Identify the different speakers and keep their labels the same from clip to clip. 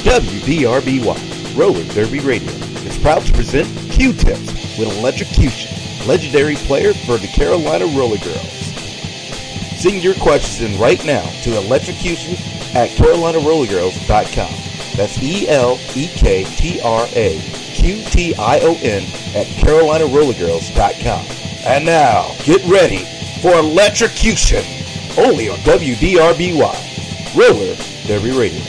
Speaker 1: WDRBY, Roller Derby Radio, is proud to present Q-Tips with Electrocution, legendary player for the Carolina Roller Girls. Send your questions in right now to electrocution@carolinarollergirls.com. That's ELEKTRAQTION@carolinarollergirls.com. And now, get ready for Electrocution, only on WDRBY, Roller Derby Radio.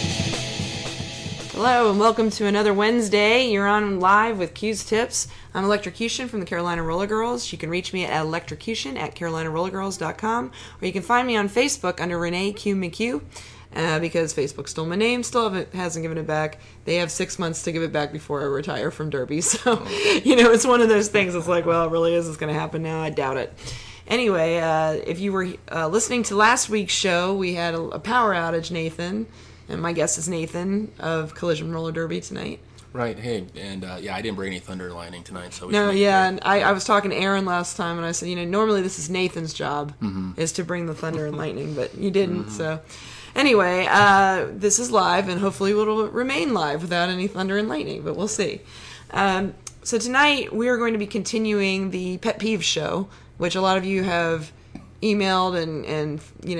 Speaker 2: Hello and welcome to another Wednesday. You're on live with Q's Tips. I'm Electrocution from the Carolina Roller Girls. You can reach me at electrocution@carolinarollergirls.com, or you can find me on Facebook under Renee Q McHugh, because Facebook stole my name, hasn't given it back. They have 6 months to give it back before I retire from Derby. So, it's one of those things. It's like, well, it really is. It's going to happen now. I doubt it. Anyway, if you were listening to last week's show, we had a power outage, Nathan. And my guest is Nathan of Collision Roller Derby tonight.
Speaker 3: Right, hey, and I didn't bring any thunder and lightning tonight. So
Speaker 2: and I was talking to Aaron last time, and I said, normally this is Nathan's job, is to bring the thunder and lightning, but you didn't, so... Anyway, this is live, and hopefully it'll remain live without any thunder and lightning, but we'll see. So tonight, we are going to be continuing the Pet Peeves show, which a lot of you have emailed and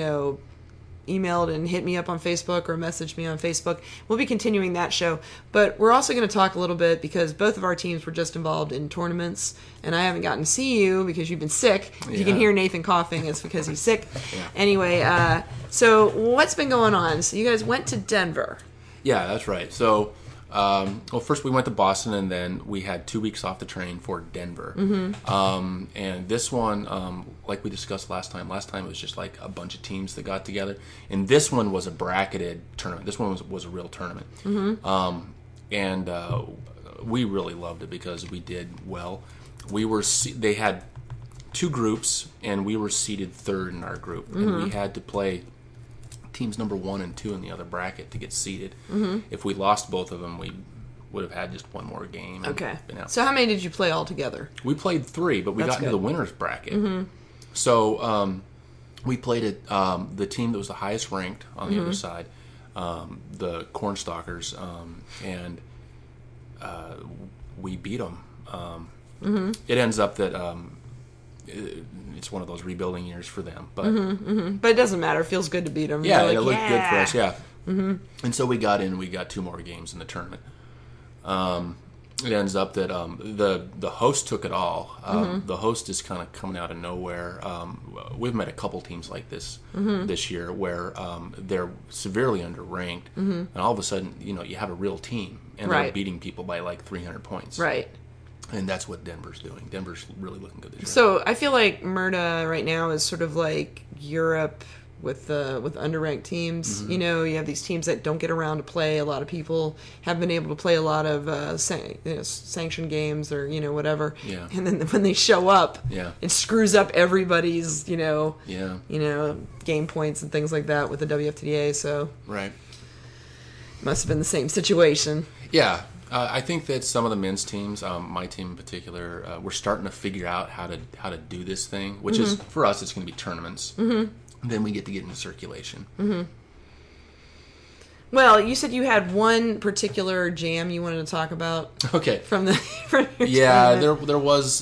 Speaker 2: hit me up on Facebook or messaged me on Facebook. We'll be continuing that show. But we're also going to talk a little bit because both of our teams were just involved in tournaments, and I haven't gotten to see you because you've been sick. If you can hear Nathan coughing, it's because he's sick. Yeah. Anyway, so what's been going on? So you guys went to Denver.
Speaker 3: Yeah, that's right. So, first we went to Boston, and then we had 2 weeks off the train for Denver. Mm-hmm. And this one, like we discussed last time it was just like a bunch of teams that got together. And this one was a bracketed tournament. This one was a real tournament. Mm-hmm. And we really loved it because we did well. They had two groups, and we were seated third in our group. Mm-hmm. And we had to play teams number 1 and 2 in the other bracket to get seated. Mm-hmm. If we lost both of them, we would have had just one more game.
Speaker 2: Okay. So how many did you play all together?
Speaker 3: We played 3, but we got into the winner's bracket. Mm-hmm. So we played the team that was the highest ranked on the other side, the Cornstalkers, and we beat them. It ends up that... it's one of those rebuilding years for them, but
Speaker 2: but it doesn't matter. It feels good to beat them.
Speaker 3: Yeah, it looked good for us. Yeah, and so we got in. We got 2 more games in the tournament. It ends up that the host took it all. The host is kind of coming out of nowhere. We've met a couple teams like this this year where they're severely underranked, and all of a sudden, you have a real team, and they're beating people by like 300 points.
Speaker 2: Right.
Speaker 3: And that's what Denver's doing. Denver's really looking good this year.
Speaker 2: So I feel like Murda right now is sort of like Europe with underranked teams. Mm-hmm. You have these teams that don't get around to play. A lot of people have been able to play a lot of sanctioned games or whatever. Yeah. And then when they show up, it screws up everybody's game points and things like that with the WFTDA. So
Speaker 3: right,
Speaker 2: must have been the same situation.
Speaker 3: Yeah. I think that some of the men's teams, my team in particular, we're starting to figure out how to do this thing, which is, for us, it's going to be tournaments. Mm-hmm. And then we get into circulation. Mm-hmm.
Speaker 2: Well, you said you had one particular jam you wanted to talk about.
Speaker 3: Okay.
Speaker 2: From your
Speaker 3: there was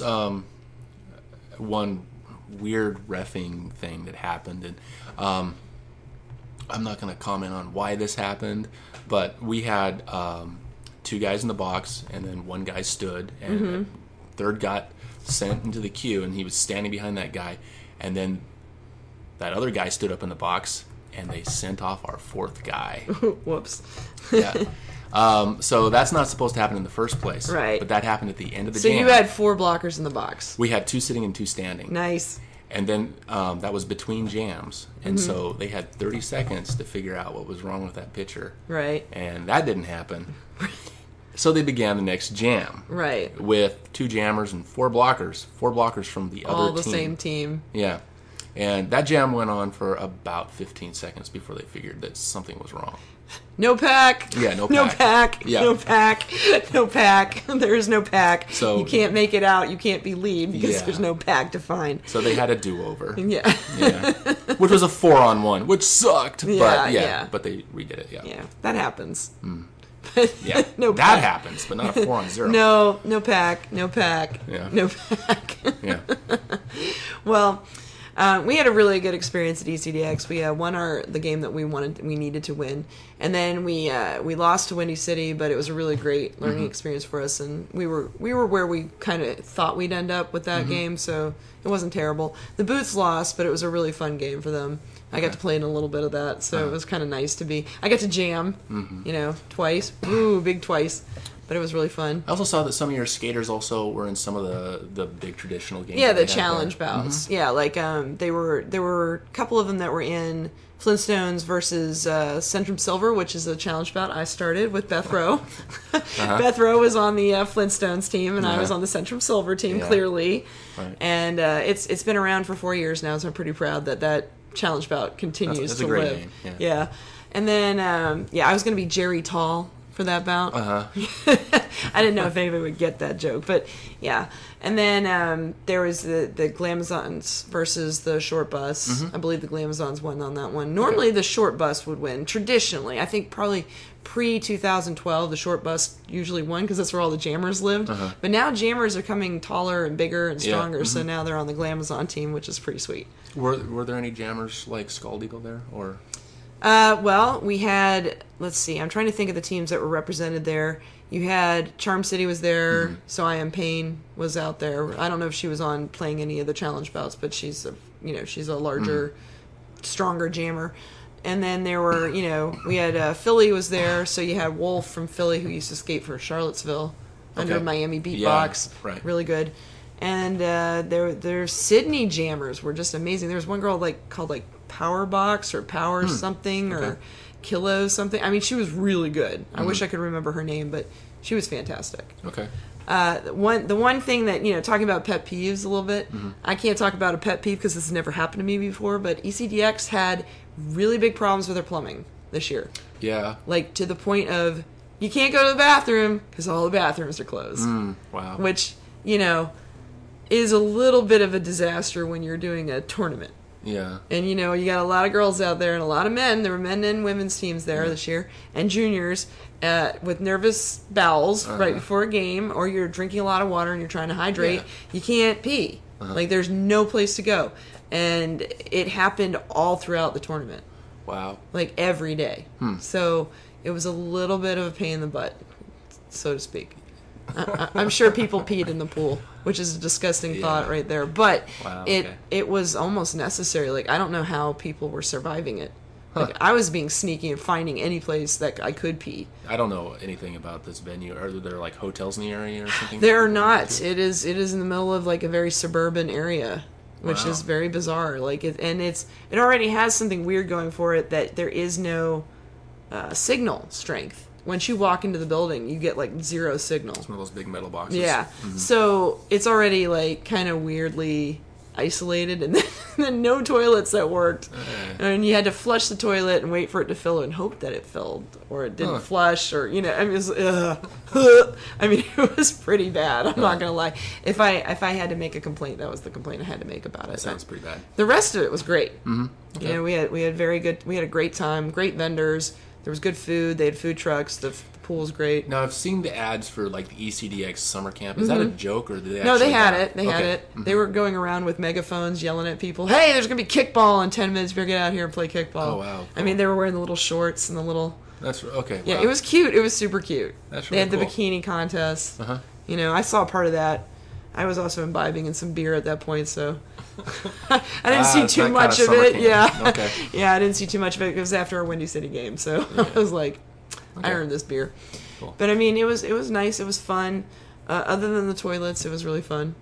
Speaker 3: one weird reffing thing that happened, and I'm not going to comment on why this happened, but we had... 2 guys in the box, and then 1 guy stood, and a third got sent into the queue, and he was standing behind that guy, and then that other guy stood up in the box, and they sent off our 4th guy.
Speaker 2: Whoops.
Speaker 3: Yeah. So that's not supposed to happen in the first place.
Speaker 2: Right.
Speaker 3: But that happened at the end of the jam.
Speaker 2: So you had 4 blockers in the box.
Speaker 3: We had 2 sitting and 2 standing.
Speaker 2: Nice.
Speaker 3: And then that was between jams. And so they had 30 seconds to figure out what was wrong with that pitcher.
Speaker 2: Right.
Speaker 3: And that didn't happen. So they began the next jam.
Speaker 2: Right.
Speaker 3: With 2 jammers and 4 blockers. 4 blockers from the other team.
Speaker 2: All the same team.
Speaker 3: Yeah. And that jam went on for about 15 seconds before they figured that something was wrong.
Speaker 2: No pack.
Speaker 3: Yeah, no
Speaker 2: No
Speaker 3: pack.
Speaker 2: pack.
Speaker 3: Yeah.
Speaker 2: No pack. No pack. There is no pack.
Speaker 3: So-
Speaker 2: you can't make it out. You can't be lead because
Speaker 3: Yeah.
Speaker 2: there's no pack to find.
Speaker 3: So they had a do-over.
Speaker 2: Yeah.
Speaker 3: Yeah. Which was a 4-on-1, which sucked.
Speaker 2: Yeah,
Speaker 3: but
Speaker 2: yeah.
Speaker 3: but they redid it. Yeah.
Speaker 2: Yeah, that happens.
Speaker 3: Yeah.
Speaker 2: No
Speaker 3: that
Speaker 2: pack.
Speaker 3: happens, but not a 4-on-0.
Speaker 2: No pack. No pack.
Speaker 3: Yeah.
Speaker 2: No pack.
Speaker 3: Yeah.
Speaker 2: Well, we had a really good experience at ECDX. We won the game that we needed to win, and then we lost to Windy City, but it was a really great learning experience for us, and we were where we kind of thought we'd end up with that game, so it wasn't terrible. The Boots lost, but it was a really fun game for them. I got to play in a little bit of that, so it was kind of nice to be. I got to jam, twice. Ooh, big twice. But it was really fun.
Speaker 3: I also saw that some of your skaters also were in some of the big traditional games.
Speaker 2: Yeah,
Speaker 3: that they
Speaker 2: the
Speaker 3: had
Speaker 2: challenge
Speaker 3: there.
Speaker 2: bouts. Yeah, like there were a couple of them that were in Flintstones versus Centrum Silver, which is a challenge bout I started with Beth Rowe. Beth Rowe was on the Flintstones team, and I was on the Centrum Silver team.
Speaker 3: Yeah.
Speaker 2: Clearly,
Speaker 3: Right.
Speaker 2: and it's been around for 4 years now, so I'm pretty proud that challenge bout continues
Speaker 3: That's
Speaker 2: to
Speaker 3: a great
Speaker 2: live.
Speaker 3: name,
Speaker 2: Yeah, and then I was going to be Jerry Tall for that bout. I didn't know if anybody would get that joke, but yeah. And then there was the Glamazons versus the Short Bus. I believe the Glamazons won on that one. Normally the Short Bus would win. Traditionally, I think probably pre-2012, the Short Bus usually won because that's where all the jammers lived. But now jammers are coming taller and bigger and
Speaker 3: Yeah.
Speaker 2: stronger, so now they're on the Glamazon team, which is pretty sweet.
Speaker 3: Were there any jammers like Scald Eagle there, or?
Speaker 2: Well, we had, let's see, I'm trying to think of the teams that were represented there. You had Charm City was there, So I Am Pain was out there. I don't know if she was on playing any of the challenge bouts, but she's a larger, stronger jammer. And then there were, we had Philly was there, so you had Wolf from Philly who used to skate for Charlottesville under
Speaker 3: Okay.
Speaker 2: Miami Beatbox.
Speaker 3: Yeah, right.
Speaker 2: Really good. And their Sydney jammers were just amazing. There was one girl called Power Box or Power something or
Speaker 3: Okay.
Speaker 2: Kilo something. I mean, she was really good. I wish I could remember her name, but she was fantastic.
Speaker 3: Okay.
Speaker 2: The one thing that, talking about pet peeves a little bit, I can't talk about a pet peeve because this has never happened to me before, but ECDX had really big problems with their plumbing this year.
Speaker 3: Yeah.
Speaker 2: Like, to the point of, you can't go to the bathroom because all the bathrooms are closed.
Speaker 3: Wow.
Speaker 2: Which, is a little bit of a disaster when you're doing a tournament.
Speaker 3: Yeah.
Speaker 2: And you got a lot of girls out there and a lot of men. There were men and women's teams there this year, and juniors with nervous bowels right before a game, or you're drinking a lot of water and you're trying to hydrate.
Speaker 3: Yeah.
Speaker 2: You can't pee. Like, there's no place to go. And it happened all throughout the tournament,
Speaker 3: Wow.
Speaker 2: like every day. So it was a little bit of a pain in the butt, so to speak. I'm sure people peed in the pool, which is a disgusting thought right there. But
Speaker 3: Wow, okay.
Speaker 2: it was almost necessary. Like, I don't know how people were surviving it. Like, I was being sneaky and finding any place that I could pee.
Speaker 3: I don't know anything about this venue. Are there like hotels in the area or something?
Speaker 2: There are not. It is in the middle of like a very suburban area, which
Speaker 3: Wow.
Speaker 2: is very bizarre. Like, it already has something weird going for it, that there is no signal strength. Once you walk into the building, you get like zero signal.
Speaker 3: It's one of those big metal boxes.
Speaker 2: Yeah. So it's already like kind of weirdly isolated, and then no toilets that worked. And you had to flush the toilet and wait for it to fill and hope that it filled, or it didn't flush, or I mean, it was, I mean, it was pretty bad. I'm not gonna lie. If I had to make a complaint, that was the complaint I had to make about it.
Speaker 3: Sounds pretty bad.
Speaker 2: The rest of it was great.
Speaker 3: Okay.
Speaker 2: We had a great time, great vendors. There was good food. They had food trucks. The pool was great.
Speaker 3: Now I've seen the ads for like the ECDX summer camp. Is that a joke, or did they?
Speaker 2: No, they
Speaker 3: actually
Speaker 2: had
Speaker 3: have
Speaker 2: it. They had
Speaker 3: Okay.
Speaker 2: it. They were going around with megaphones yelling at people, "Hey, there's going to be kickball in 10 minutes. Better get out here and play kickball."
Speaker 3: Oh, wow.
Speaker 2: I mean, they were wearing the little shorts and the little...
Speaker 3: That's okay.
Speaker 2: Yeah,
Speaker 3: wow.
Speaker 2: it was cute. It was super cute.
Speaker 3: That's
Speaker 2: They had
Speaker 3: really
Speaker 2: the
Speaker 3: cool.
Speaker 2: bikini contest.
Speaker 3: Uh-huh.
Speaker 2: I saw part of that. I was also imbibing in some beer at that point, so... I didn't see
Speaker 3: it's
Speaker 2: too
Speaker 3: that
Speaker 2: much
Speaker 3: kind
Speaker 2: of
Speaker 3: of
Speaker 2: it.
Speaker 3: summer
Speaker 2: Yeah.
Speaker 3: camp. Okay.
Speaker 2: Yeah, I didn't see too much of it. It was after a Windy City game, so I was like, I earned this beer.
Speaker 3: Cool.
Speaker 2: But I mean, it was nice. It was fun. Other than the toilets, it was really fun.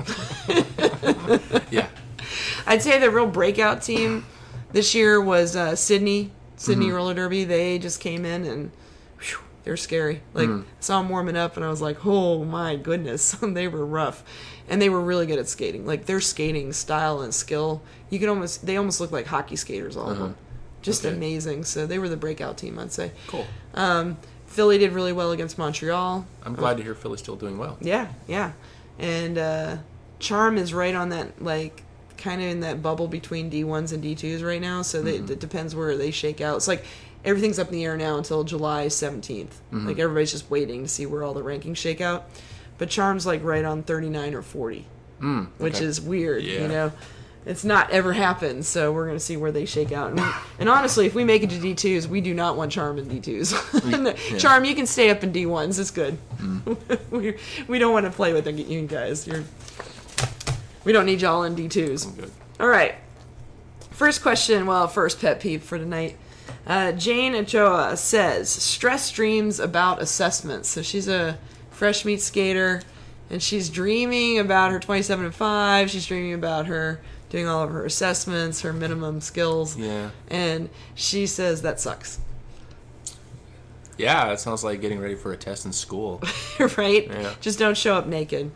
Speaker 3: Yeah.
Speaker 2: I'd say the real breakout team this year was Sydney Roller Derby. They just came in and whew, they're scary. Like, I saw them warming up and I was like, oh my goodness, they were rough. And they were really good at skating. Like, their skating style and skill, they almost look like hockey skaters, all of them. Just
Speaker 3: Okay.
Speaker 2: amazing. So they were the breakout team, I'd say.
Speaker 3: Cool.
Speaker 2: Philly did really well against Montreal.
Speaker 3: I'm glad to hear Philly's still doing well.
Speaker 2: Yeah, yeah. And Charm is right on that, like, kind of in that bubble between D1s and D2s right now. So it depends where they shake out. It's like everything's up in the air now until July 17th. Like, everybody's just waiting to see where all the rankings shake out. But Charm's, like, right on 39 or 40, which
Speaker 3: okay.
Speaker 2: is weird,
Speaker 3: Yeah.
Speaker 2: you know? It's not ever happened, so we're going to see where they shake out. And honestly, if we make it to D2s, we do not want Charm in D2s.
Speaker 3: Yeah.
Speaker 2: Charm, you can stay up in D1s. It's good. we don't want to play with you guys. We don't need y'all in D2s.
Speaker 3: Good.
Speaker 2: All right. First question, first pet peeve for tonight. Jane Ochoa says, stress dreams about assessments. So she's a fresh meat skater, and she's dreaming about her 27-5. She's dreaming about her doing all of her assessments, her minimum skills.
Speaker 3: Yeah.
Speaker 2: And she says that sucks.
Speaker 3: Yeah, it sounds like getting ready for a test in school.
Speaker 2: Right?
Speaker 3: Yeah.
Speaker 2: Just don't show up naked.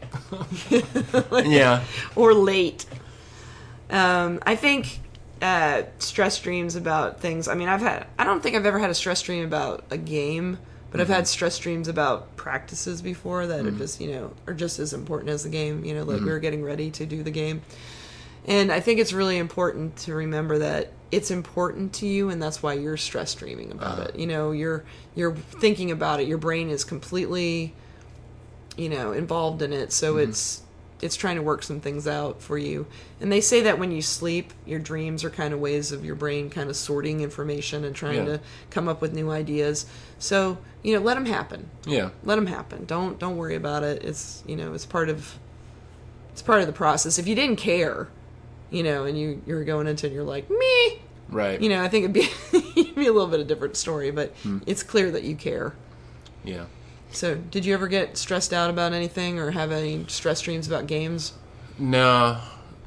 Speaker 3: Yeah.
Speaker 2: Or late. I think stress dreams about things. I mean, I don't think I've ever had a stress dream about a game, but I've had stress dreams about practices before that are just, are just as important as the game. Like we were getting ready to do the game. And I think it's really important to remember that it's important to you, and that's why you're stress dreaming about it. You're thinking about it. Your brain is completely, involved in it. So it's trying to work some things out for you. And they say that when you sleep, your dreams are kind of ways of your brain kind of sorting information and trying to come up with new ideas. So, let them happen.
Speaker 3: Yeah.
Speaker 2: Let them happen. Don't worry about it. It's, it's part of the process. If you didn't care, and you're going into it and you're like, me,
Speaker 3: Right.
Speaker 2: I think it'd be a little bit of a different story, but it's clear that you care.
Speaker 3: Yeah.
Speaker 2: So, did you ever get stressed out about anything or have any stress dreams about games?
Speaker 3: No,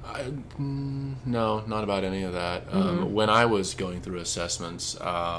Speaker 3: no, not about any of that. When I was going through assessments,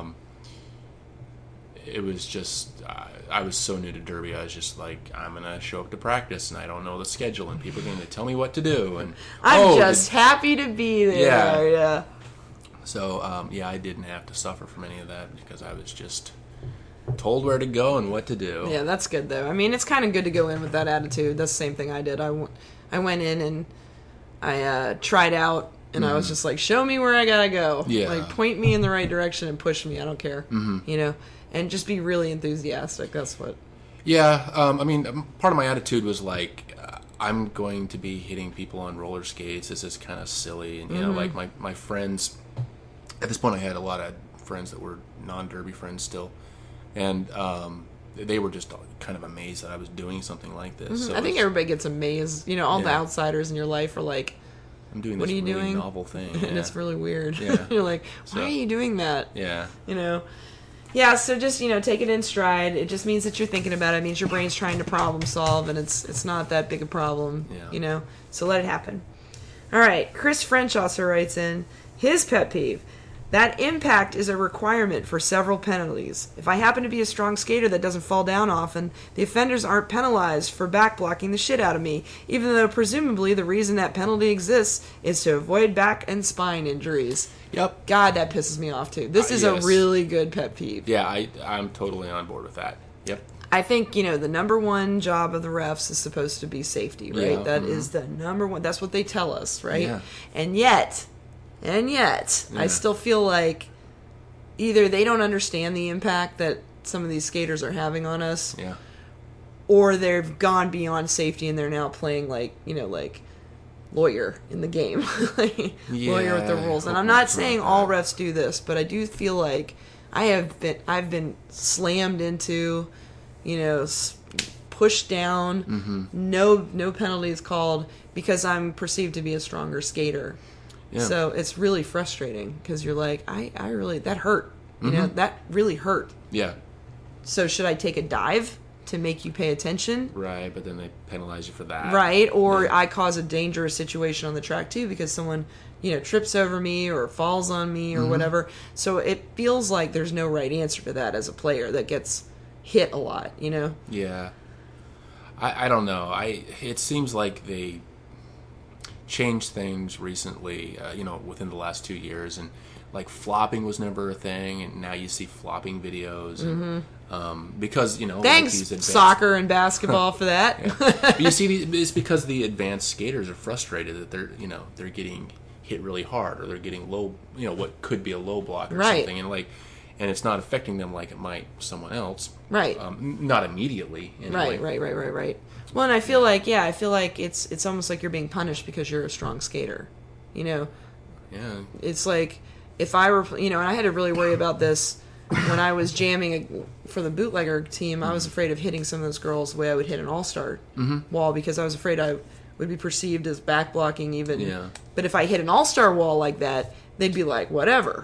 Speaker 3: it was just I was so new to Derby. I was just like, I'm gonna show up to practice, and I don't know the schedule, and people are going to tell me what to do, and
Speaker 2: I'm happy to be there. Yeah.
Speaker 3: So I didn't have to suffer from any of that because I was just told where to go and what to do.
Speaker 2: Yeah, that's good though. I mean, it's kind of good to go in with that attitude. That's the same thing I did. I went in and I tried out, and I was just like, show me where I gotta go.
Speaker 3: Yeah.
Speaker 2: Like, point me in the right direction and push me. I don't care. And just be really enthusiastic. That's what.
Speaker 3: Yeah, I mean, part of my attitude was like, I'm going to be hitting people on roller skates. This is kind of silly. And, like my friends, at this point I had a lot of friends that were non-Derby friends still. And they were just kind of amazed that I was doing something like this. So
Speaker 2: I think everybody gets amazed. All the outsiders in your life are like,
Speaker 3: I'm doing
Speaker 2: what
Speaker 3: this
Speaker 2: are you
Speaker 3: really
Speaker 2: doing?
Speaker 3: novel thing.
Speaker 2: And it's really weird.
Speaker 3: Yeah.
Speaker 2: You're like, why are you doing that?
Speaker 3: Yeah.
Speaker 2: Yeah, so just, take it in stride. It just means that you're thinking about it. It means your brain's trying to problem solve, and it's not that big a problem,
Speaker 3: Yeah.
Speaker 2: So let it happen. All right, Chris French also writes in, his pet peeve, that impact is a requirement for several penalties. If I happen to be a strong skater that doesn't fall down often, the offenders aren't penalized for back-blocking the shit out of me, even though presumably the reason that penalty exists is to avoid back and spine injuries.
Speaker 3: Yep.
Speaker 2: God, that pisses me off, too. This is
Speaker 3: yes.
Speaker 2: a really good pet peeve.
Speaker 3: Yeah, I'm totally on board with that. Yep.
Speaker 2: I think, the number one job of the refs is supposed to be safety, right?
Speaker 3: Yeah,
Speaker 2: That is the number one. That's what they tell us, right?
Speaker 3: Yeah.
Speaker 2: And yet, I still feel like either they don't understand the impact that some of these skaters are having on us,
Speaker 3: Yeah.
Speaker 2: or they've gone beyond safety and they're now playing like lawyer in the game, lawyer with the rules. And I'm not saying all refs do this, but I do feel like I've been slammed into, pushed down, no penalties called because I'm perceived to be a stronger skater.
Speaker 3: Yeah.
Speaker 2: So it's really frustrating because you're like, I really, that hurt. That really hurt.
Speaker 3: Yeah.
Speaker 2: So should I take a dive to make you pay attention?
Speaker 3: Right, but then they penalize you for that.
Speaker 2: Right, or I cause a dangerous situation on the track too because someone, trips over me or falls on me or whatever. So it feels like there's no right answer to that as a player that gets hit a lot,
Speaker 3: Yeah. I don't know. It seems like they changed things recently, within the last 2 years, and like flopping was never a thing, and now you see flopping videos. And, because,
Speaker 2: Thanks,
Speaker 3: like these advanced,
Speaker 2: soccer and basketball for that.
Speaker 3: But you see, it's because the advanced skaters are frustrated that they're getting hit really hard, or they're getting low, what could be a low block or something, and it's not affecting them like it might someone else.
Speaker 2: Right.
Speaker 3: Not immediately. Anyway.
Speaker 2: Right. Well, and I feel like it's almost like you're being punished because you're a strong skater.
Speaker 3: Yeah.
Speaker 2: It's like if I were, and I had to really worry about this when I was jamming for the bootlegger team. I was afraid of hitting some of those girls the way I would hit an all-star wall, because I was afraid I would be perceived as back blocking even.
Speaker 3: Yeah.
Speaker 2: But if I hit an all-star wall like that, they'd be like, whatever,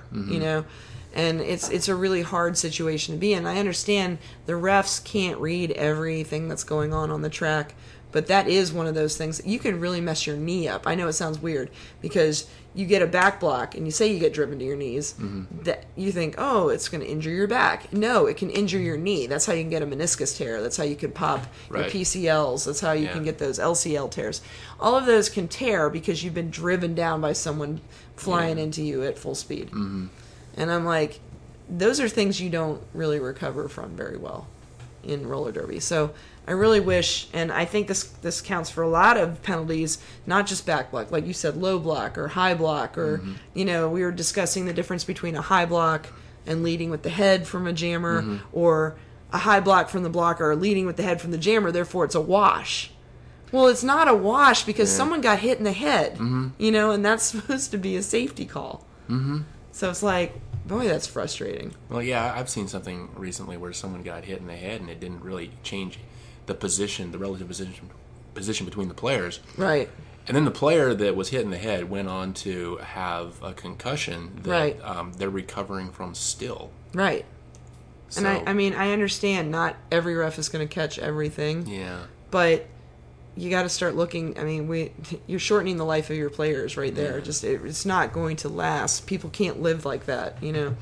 Speaker 2: And it's a really hard situation to be in. I understand the refs can't read everything that's going on the track, but that is one of those things that you can really mess your knee up. I know it sounds weird because you get a back block and you say you get driven to your knees. That you think, oh, it's going to injure your back. No, it can injure your knee. That's how you can get a meniscus tear. That's how you can pop your PCLs. That's how you can get those LCL tears. All of those can tear because you've been driven down by someone flying into you at full speed. And I'm like, those are things you don't really recover from very well in roller derby. So I really wish, and I think this counts for a lot of penalties, not just back block, like you said, low block or high block, or we were discussing the difference between a high block and leading with the head from a jammer, or a high block from the blocker leading with the head from the jammer. Therefore, it's a wash. Well, it's not a wash because someone got hit in the head, and that's supposed to be a safety call. So it's like, boy, that's frustrating.
Speaker 3: Well, yeah, I've seen something recently where someone got hit in the head and it didn't really change the relative position between the players.
Speaker 2: Right.
Speaker 3: And then the player that was hit in the head went on to have a concussion that they're recovering from still.
Speaker 2: Right.
Speaker 3: So,
Speaker 2: and I understand not every ref is going to catch everything.
Speaker 3: Yeah.
Speaker 2: But you got to start looking. You're shortening the life of your players right there. It's not going to last. People can't live like that,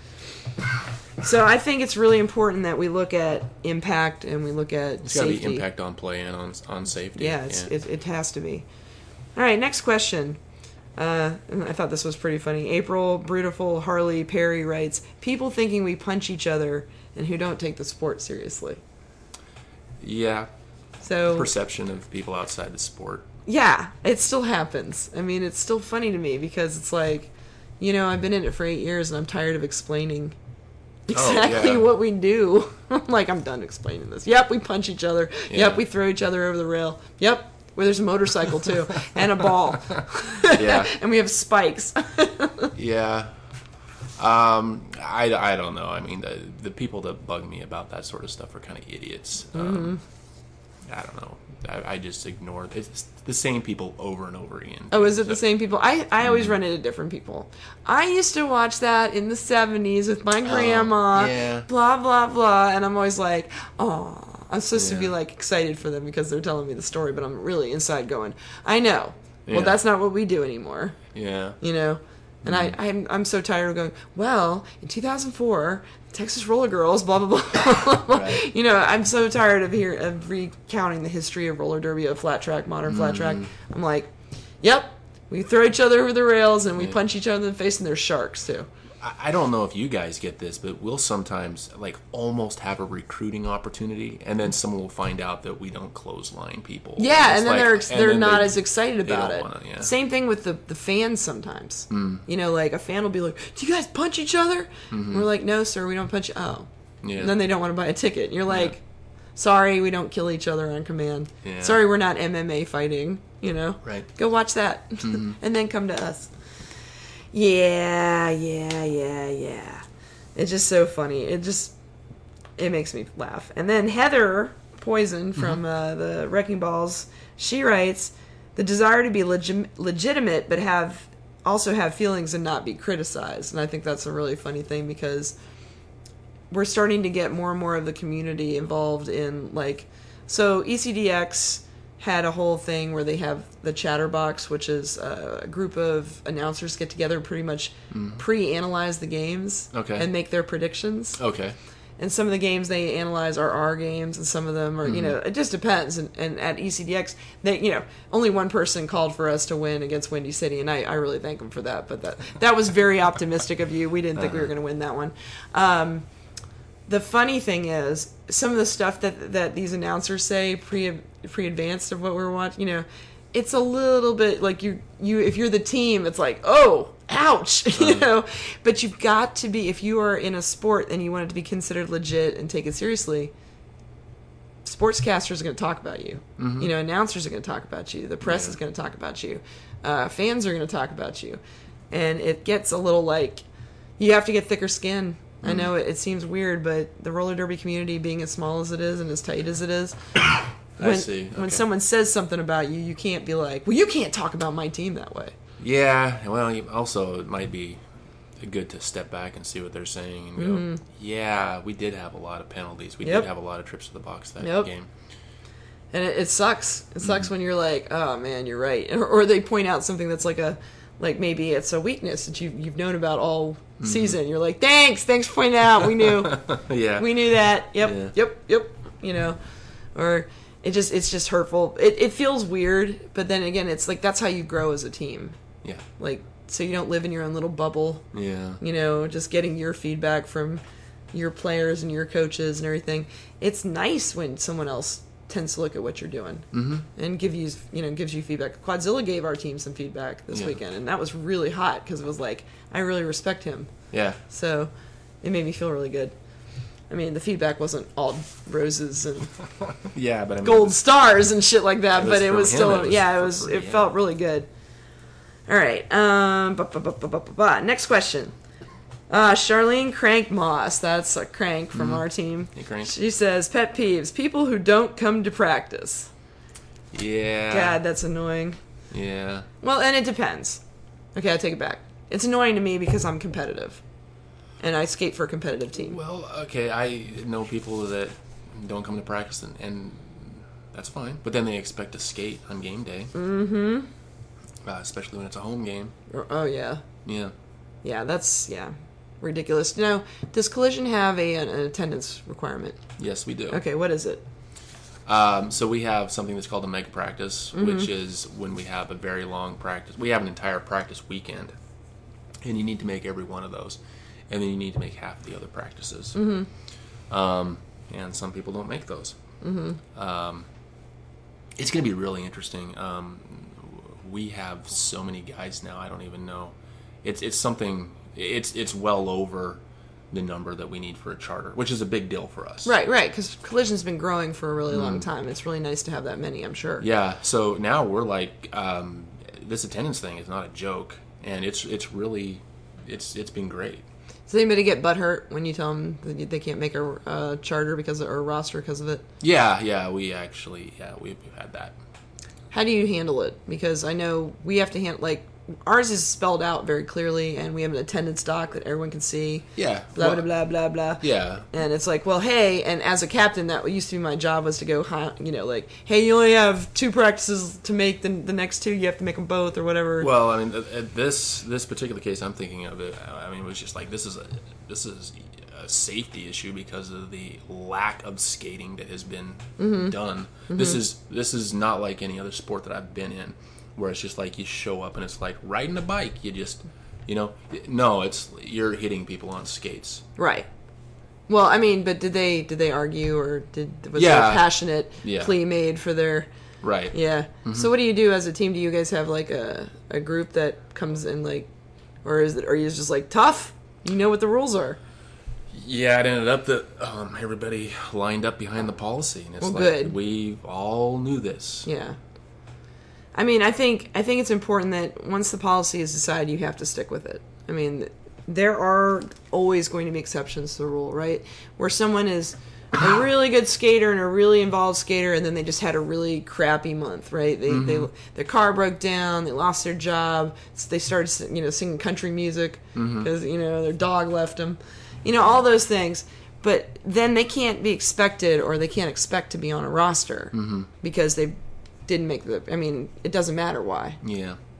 Speaker 2: So I think it's really important that we look at impact and we look at
Speaker 3: it's got to
Speaker 2: safety.
Speaker 3: be impact on play and on safety.
Speaker 2: Yeah, it has to be. All right, next question. And I thought this was pretty funny. April Brutiful Harley Perry writes, people thinking we punch each other and who don't take the sport seriously.
Speaker 3: Yeah.
Speaker 2: So
Speaker 3: perception of people outside the sport.
Speaker 2: Yeah, it still happens. It's still funny to me because it's like, I've been in it for 8 years and I'm tired of explaining exactly what we do. I'm done explaining this. Yep, we punch each other. Yeah. Yep, we throw each other over the rail. Yep, where there's a motorcycle too and a ball.
Speaker 3: Yeah.
Speaker 2: And we have spikes.
Speaker 3: Yeah. I don't know. The people that bug me about that sort of stuff are kind of idiots. I don't know. I just ignore it. It's the same people over and over again.
Speaker 2: Oh, is it the same people? I always run into different people. I used to watch that in the 70s with my grandma, blah, blah, blah, and I'm always like, oh, I'm supposed to be excited for them because they're telling me the story, but I'm really inside going, I know. Well, that's not what we do anymore.
Speaker 3: Yeah.
Speaker 2: And I'm so tired of going, well, in 2004, Texas Roller Girls, blah, blah, blah. Right. I'm so tired of recounting the history of roller derby, of flat track, modern flat track. I'm like, yep, we throw each other over the rails and we punch each other in the face, and there's sharks, too.
Speaker 3: I don't know if you guys get this, but we'll sometimes almost have a recruiting opportunity, and then someone will find out that we don't clothesline people.
Speaker 2: Yeah, and then they're not as excited about it.
Speaker 3: Wanna,
Speaker 2: Same thing with the fans sometimes. A fan will be like, "Do you guys punch each other?" And we're like, "No, sir, we don't punch." Oh, and then they don't want to buy a ticket. And you're like, "Sorry, we don't kill each other on command.
Speaker 3: Yeah.
Speaker 2: Sorry, we're not MMA fighting."
Speaker 3: Right?
Speaker 2: Go watch that, and then come to us. Yeah. It's just so funny. It makes me laugh. And then Heather Poison from the Wrecking Balls, she writes, the desire to be legitimate but also have feelings and not be criticized. And I think that's a really funny thing because we're starting to get more and more of the community involved in so ECDX had a whole thing where they have the Chatterbox, which is a group of announcers get together and pretty much pre-analyze the games and make their predictions.
Speaker 3: Okay.
Speaker 2: and some of the games they analyze are our games, and some of them are, it just depends. And at ECDX, they, only one person called for us to win against Windy City, and I really thank them for that. But that was very optimistic of you. We didn't think we were going to win that one. The funny thing is, some of the stuff that these announcers say pre-advanced of what we're watching, it's a little bit like you if you're the team, it's like, oh, ouch, But you've got to be, if you are in a sport and you want it to be considered legit and take it seriously, sportscasters are going to talk about you. Announcers are going to talk about you. The press is going to talk about you. Fans are going to talk about you. And it gets a little like, you have to get thicker skin. I know it seems weird, but the roller derby community, being as small as it is and as tight as it is, when someone says something about you, you can't be like, well, you can't talk about my team that way.
Speaker 3: Yeah, well, also it might be good to step back and see what they're saying and go, yeah, we did have a lot of penalties. We did have a lot of trips to the box that game.
Speaker 2: And it sucks. It sucks when you're like, oh, man, you're right. Or they point out something that's like maybe it's a weakness that you've known about all season. You're like, thanks for pointing it out. We knew. We knew that. Yep. Or it's just hurtful. It feels weird, but then again, it's like that's how you grow as a team.
Speaker 3: Yeah.
Speaker 2: Like, so you don't live in your own little bubble. Yeah. Just getting your feedback from your players and your coaches and everything. It's nice when someone else tends to look at what you're doing and gives you feedback. Quadzilla gave our team some feedback this weekend, and that was really hot because it was like, I really respect him.
Speaker 3: Yeah.
Speaker 2: So it made me feel really good. I mean, the feedback wasn't all roses and
Speaker 3: but
Speaker 2: gold stars and shit like that, but it was still, it felt really good. All right. Next question. Charlene Crank Moss, that's a Crank from our team.
Speaker 3: Hey, Crank.
Speaker 2: She says, pet peeves, people who don't come to practice.
Speaker 3: Yeah.
Speaker 2: God, that's annoying.
Speaker 3: Yeah.
Speaker 2: Well, and it depends. Okay, I take it back. It's annoying to me because I'm competitive. And I skate for a competitive team.
Speaker 3: Well, okay, I know people that don't come to practice, and that's fine. But then they expect to skate on game day. Especially when it's a home game.
Speaker 2: Oh, yeah.
Speaker 3: Yeah.
Speaker 2: Yeah, that's, ridiculous. Now, does Collision have an attendance requirement?
Speaker 3: Yes, we do.
Speaker 2: Okay, what is it?
Speaker 3: So we have something that's called a mega practice, which is when we have a very long practice. We have an entire practice weekend, and you need to make every one of those. And then you need to make half of the other practices. And some people don't make those. It's going to be really interesting. We have so many guys now, I don't even know. It's something, it's well over the number that we need for a charter, which is a big deal for us. Right,
Speaker 2: because Collision's been growing for a really long time. It's really nice to have that many, I'm sure.
Speaker 3: Yeah, so now we're like, this attendance thing is not a joke, and it's really, it's been great.
Speaker 2: Does anybody get butthurt when you tell them that they can't make a charter or a roster because of it?
Speaker 3: Yeah, we've had that.
Speaker 2: How do you handle it? Because I know we have to handle, ours is spelled out very clearly, and we have an attendance doc that everyone can see.
Speaker 3: Yeah.
Speaker 2: Blah, blah, blah, blah.
Speaker 3: Yeah.
Speaker 2: And it's like, well, hey, and as a captain, that used to be my job, was to go, hey, you only have 2 practices to make the next 2, you have to make them both, or whatever.
Speaker 3: Well, I mean, this particular case I'm thinking of, it was just like, this is a safety issue because of the lack of skating that has been done. This is not like any other sport that I've been in, where it's just like you show up and it's like riding a bike. You just, no, it's you're hitting people on skates.
Speaker 2: Right. Well, I mean, but did they argue, or was there a passionate plea made for their?
Speaker 3: Right.
Speaker 2: Yeah. So what do you do as a team? Do you guys have like a group that comes in or are you just like tough? You know what the rules are.
Speaker 3: Yeah, it ended up that everybody lined up behind the policy, and it's
Speaker 2: good.
Speaker 3: We all knew this.
Speaker 2: Yeah. I mean, I think it's important that once the policy is decided, you have to stick with it. I mean, there are always going to be exceptions to the rule, right? Where someone is a really good skater and a really involved skater, and then they just had a really crappy month, right? Their car broke down, they lost their job, so they started singing country music because their dog left them, all those things. But then they can't be expected, or they can't expect to be on a roster because they didn't make it doesn't matter why.
Speaker 3: Yeah.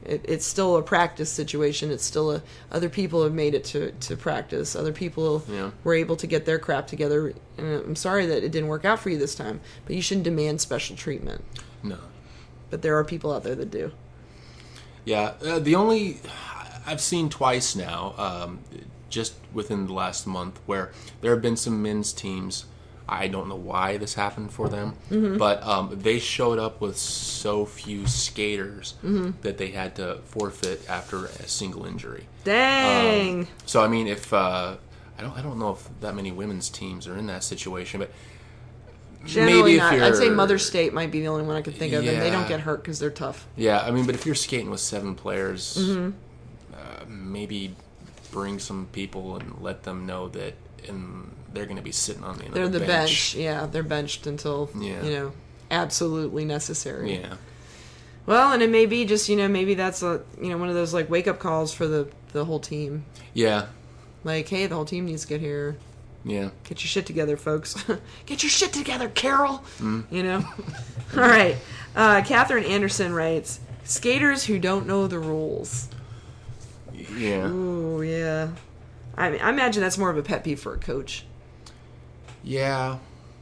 Speaker 2: it's still a practice situation. It's still other people have made it to practice. Other people were able to get their crap together. And I'm sorry that it didn't work out for you this time, but you shouldn't demand special treatment.
Speaker 3: No.
Speaker 2: But there are people out there that do.
Speaker 3: Yeah, I've seen twice now, just within the last month, where there have been some men's teams. I don't know why this happened for them, but they showed up with so few skaters that they had to forfeit after a single injury.
Speaker 2: Dang.
Speaker 3: So I mean, if I don't know if that many women's teams are in that situation, but
Speaker 2: Generally
Speaker 3: maybe
Speaker 2: not.
Speaker 3: if you're,
Speaker 2: I'd say Mother State might be the only one I could think of, and they don't
Speaker 3: Yeah.
Speaker 2: get hurt because they're tough.
Speaker 3: Yeah, I mean, but if you're skating with 7 players, maybe bring some people and let them know that they're going to be sitting on the end
Speaker 2: They're
Speaker 3: of
Speaker 2: the
Speaker 3: the
Speaker 2: bench. Yeah, they're benched until, absolutely necessary.
Speaker 3: Yeah.
Speaker 2: Well, and it may be just, maybe that's one of those like wake up calls for the whole team.
Speaker 3: Yeah.
Speaker 2: Like, hey, the whole team needs to get here.
Speaker 3: Yeah.
Speaker 2: Get your shit together, folks. Get your shit together, Carol. All right. Catherine Anderson writes, skaters who don't know the rules.
Speaker 3: Yeah.
Speaker 2: Ooh, yeah. I imagine that's more of a pet peeve for a coach.
Speaker 3: Yeah.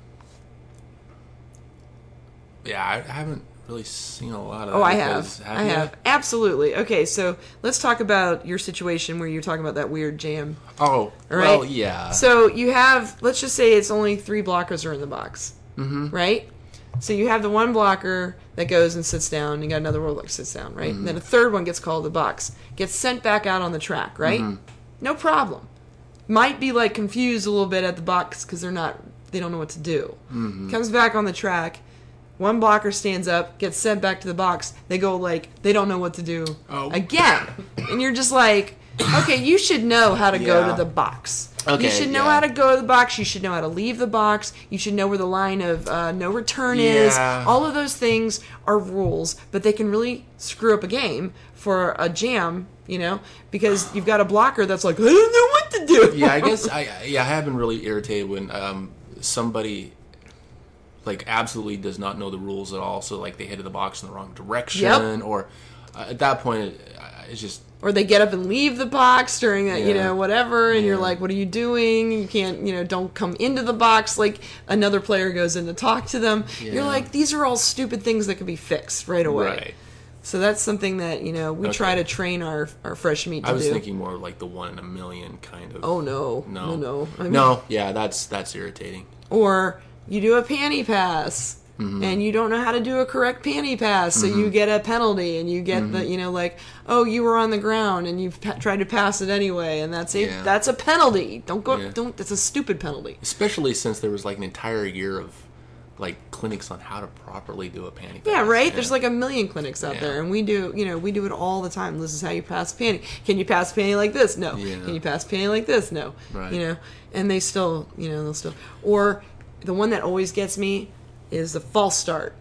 Speaker 3: Yeah, I haven't really seen a lot of that.
Speaker 2: Oh, I have. Absolutely. Okay, so let's talk about your situation where you're talking about that weird jam.
Speaker 3: Oh,
Speaker 2: All right?
Speaker 3: well, yeah.
Speaker 2: So you have, let's just say it's only 3 blockers are in the box. Right? So you have the one blocker that goes and sits down. You got another one that sits down, right? And then a third one gets called to the box. Gets sent back out on the track, right? No problem. Might be like confused a little bit at the box because they don't know what to do. Comes back on the track. One blocker stands up, gets sent back to the box. They go like, they don't know what to do again. And you're just like, okay, you should know how to go to the box.
Speaker 3: Okay,
Speaker 2: you should know how to go to the box. You should know how to leave the box. You should know where the line of no return is. All of those things are rules, but they can really screw up a game for a jam, because you've got a blocker that's like, I don't know what to do.
Speaker 3: Yeah, I guess I have been really irritated when somebody like absolutely does not know the rules at all, so like they headed the box in the wrong direction, or at that point it's just,
Speaker 2: or they get up and leave the box during a, whatever, and you're like, what are you doing? You can't, don't come into the box. Like, another player goes in to talk to them. You're like, these are all stupid things that can be fixed right away.
Speaker 3: Right.
Speaker 2: So that's something that, we try to train our fresh meat to do.
Speaker 3: I was thinking more like the 1 in a million kind of.
Speaker 2: Oh, no.
Speaker 3: No.
Speaker 2: I mean,
Speaker 3: no, yeah, that's irritating.
Speaker 2: Or you do a panty pass. And you don't know how to do a correct panty pass, so you get a penalty, and you get the, like, oh, you were on the ground, and you've tried to pass it anyway, and that's a penalty. Don't go, that's a stupid penalty.
Speaker 3: Especially since there was like an entire year of like clinics on how to properly do a panty pass.
Speaker 2: Yeah, right? Yeah. There's like a million clinics out there, and we do it all the time. This is how you pass a panty. Can you pass a panty like this? No. Yeah. Can you pass a panty like this? No.
Speaker 3: Right.
Speaker 2: And they still, they'll still, or the one that always gets me is the false start.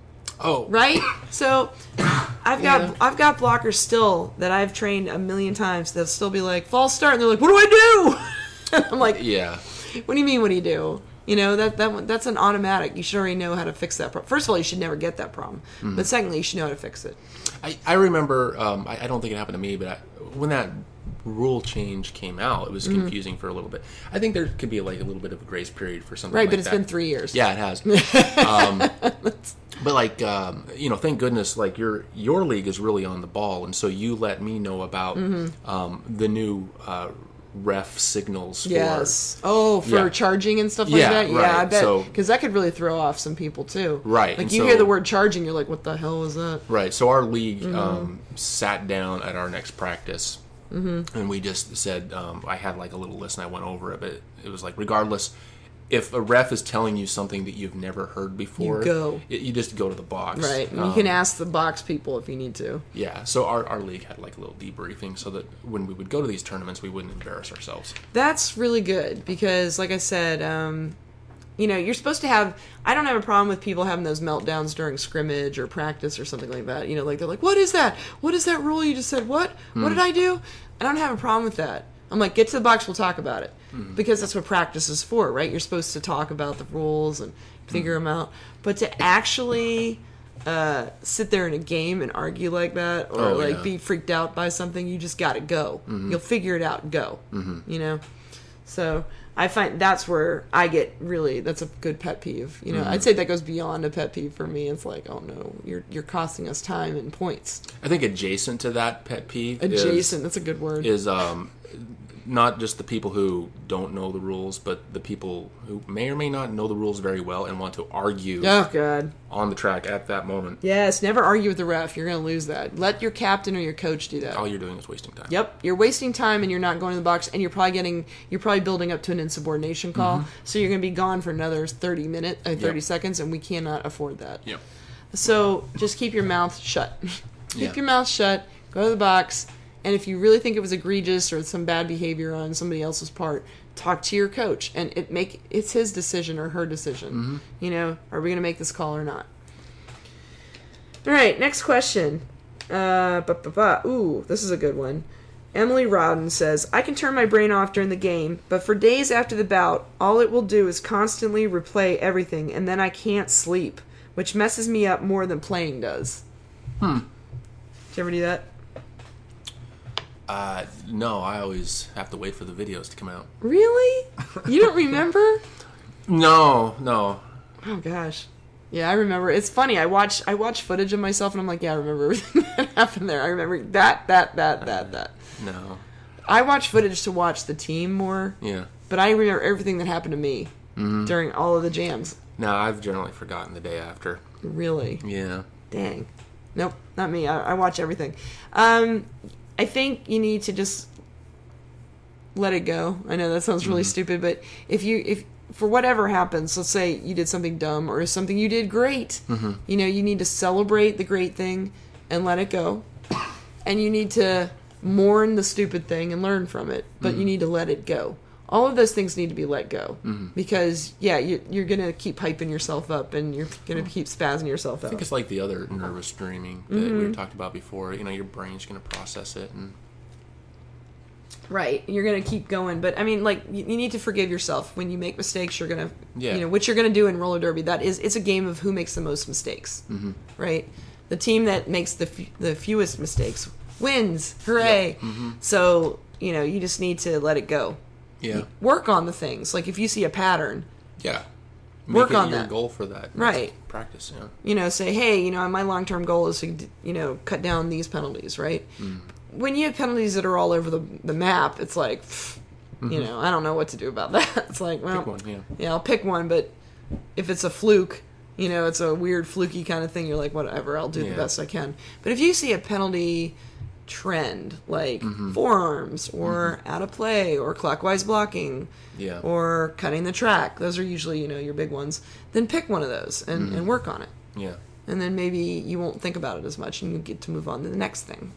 Speaker 3: Oh.
Speaker 2: Right? So I've got blockers still that I've trained a million times that'll still be like, false start, and they're like, what do I do? I'm like,
Speaker 3: yeah.
Speaker 2: What do you mean, what do you do? That's an automatic. You should already know how to fix that problem. First of all, you should never get that problem. But secondly, you should know how to fix it.
Speaker 3: I remember, I don't think it happened to me, but when that rule change came out, it was confusing for a little bit. I think there could be like a little bit of a grace period for something like that.
Speaker 2: Right, but it's been 3 years.
Speaker 3: Yeah, it has. But like, thank goodness, like your league is really on the ball, and so you let me know about the new ref signals. For
Speaker 2: charging and stuff like that.
Speaker 3: Right.
Speaker 2: Yeah, I bet, because that could really throw off some people too.
Speaker 3: Right,
Speaker 2: like you hear the word charging, you're like, what the hell was that?
Speaker 3: Right. So our league sat down at our next practice. And we just said, I had like a little list and I went over it, but it was like, regardless, if a ref is telling you something that you've never heard before, you just go to the box.
Speaker 2: Right, and you can ask the box people if you need to.
Speaker 3: Yeah, so our league had like a little debriefing so that when we would go to these tournaments, we wouldn't embarrass ourselves. That's
Speaker 2: really good because, like I said, you're supposed to have... I don't have a problem with people having those meltdowns during scrimmage or practice or something like that. Like they're like, what is that? What is that rule you just said? What? What did I do? I don't have a problem with that. I'm like, get to the box, we'll talk about it. Because that's what practice is for, right? You're supposed to talk about the rules and figure them out. But to actually sit there in a game and argue like that, or be freaked out by something. You just got to go. You'll figure it out and go. You know? So I find that's where I get really, that's a good pet peeve. You know, I'd say that goes beyond a pet peeve for me. It's like, oh no, you're costing us time and points.
Speaker 3: I think adjacent to that pet peeve
Speaker 2: that's a good word.
Speaker 3: Is not just the people who don't know the rules, but the people who may or may not know the rules very well and want to argue on the track at that moment.
Speaker 2: Yes, never argue with the ref. You're going to lose that. Let your captain or your coach do that.
Speaker 3: All you're doing is wasting time.
Speaker 2: Yep, you're wasting time and you're not going to the box, and you're probably building up to an insubordination call, so you're going to be gone for another 30 seconds, and we cannot afford that.
Speaker 3: Yep.
Speaker 2: So just keep your mouth shut. Keep your mouth shut, go to the box. And if you really think it was egregious or some bad behavior on somebody else's part, talk to your coach, and it's his decision or her decision. You know, are we going to make this call or not? All right, next question. Ooh, this is a good one. Emily Rowden says, I can turn my brain off during the game, but for days after the bout, all it will do is constantly replay everything, and then I can't sleep, which messes me up more than playing does. Did you ever do that?
Speaker 3: No, I always have to wait for the videos to come out.
Speaker 2: Really? You don't remember?
Speaker 3: No.
Speaker 2: Oh gosh. Yeah, I remember. It's funny. I watch footage of myself and I'm like, yeah, I remember everything that happened there. I remember that.
Speaker 3: No.
Speaker 2: I watch footage to watch the team more.
Speaker 3: Yeah.
Speaker 2: But I remember everything that happened to me during all of the jams.
Speaker 3: No, I've generally forgotten the day after.
Speaker 2: Really?
Speaker 3: Yeah.
Speaker 2: Dang. Nope, not me. I watch everything. I think you need to just let it go. I know that sounds really stupid, but if for whatever happens, let's say you did something dumb or something you did great, you know, you need to celebrate the great thing and let it go. And you need to mourn the stupid thing and learn from it, but you need to let it go. All of those things need to be let go because, you're going to keep hyping yourself up and you're going to keep spazzing yourself out.
Speaker 3: I think it's like the other nervous dreaming that we talked about before. You know, your brain's going to process it.
Speaker 2: Right. You're going to keep going. But, I mean, like, you need to forgive yourself. When you make mistakes, you're going to, you know, what you're going to do in roller derby, it's a game of who makes the most mistakes. Right? The team that makes the fewest mistakes wins. Hooray. Yep. So, you know, you just need to let it go.
Speaker 3: Yeah.
Speaker 2: Work on the things. Like if you see a pattern.
Speaker 3: Yeah.
Speaker 2: Work on
Speaker 3: your
Speaker 2: that.
Speaker 3: Goal for that.
Speaker 2: Right.
Speaker 3: Practice, yeah.
Speaker 2: You know, say, hey, you know, my long-term goal is to, you know, cut down these penalties, right? When you have penalties that are all over the map, it's like, you know, I don't know what to do about that. It's like, well,
Speaker 3: pick one,
Speaker 2: yeah, I'll pick one, but if it's a fluke, you know, it's a weird fluky kind of thing, you're like, whatever, I'll do the best I can. But if you see a penalty trend like forearms or out of play or clockwise blocking or cutting the track, those are usually, you know, your big ones, then pick one of those and work on it. And then maybe you won't think about it as much and you get to move on to the next thing.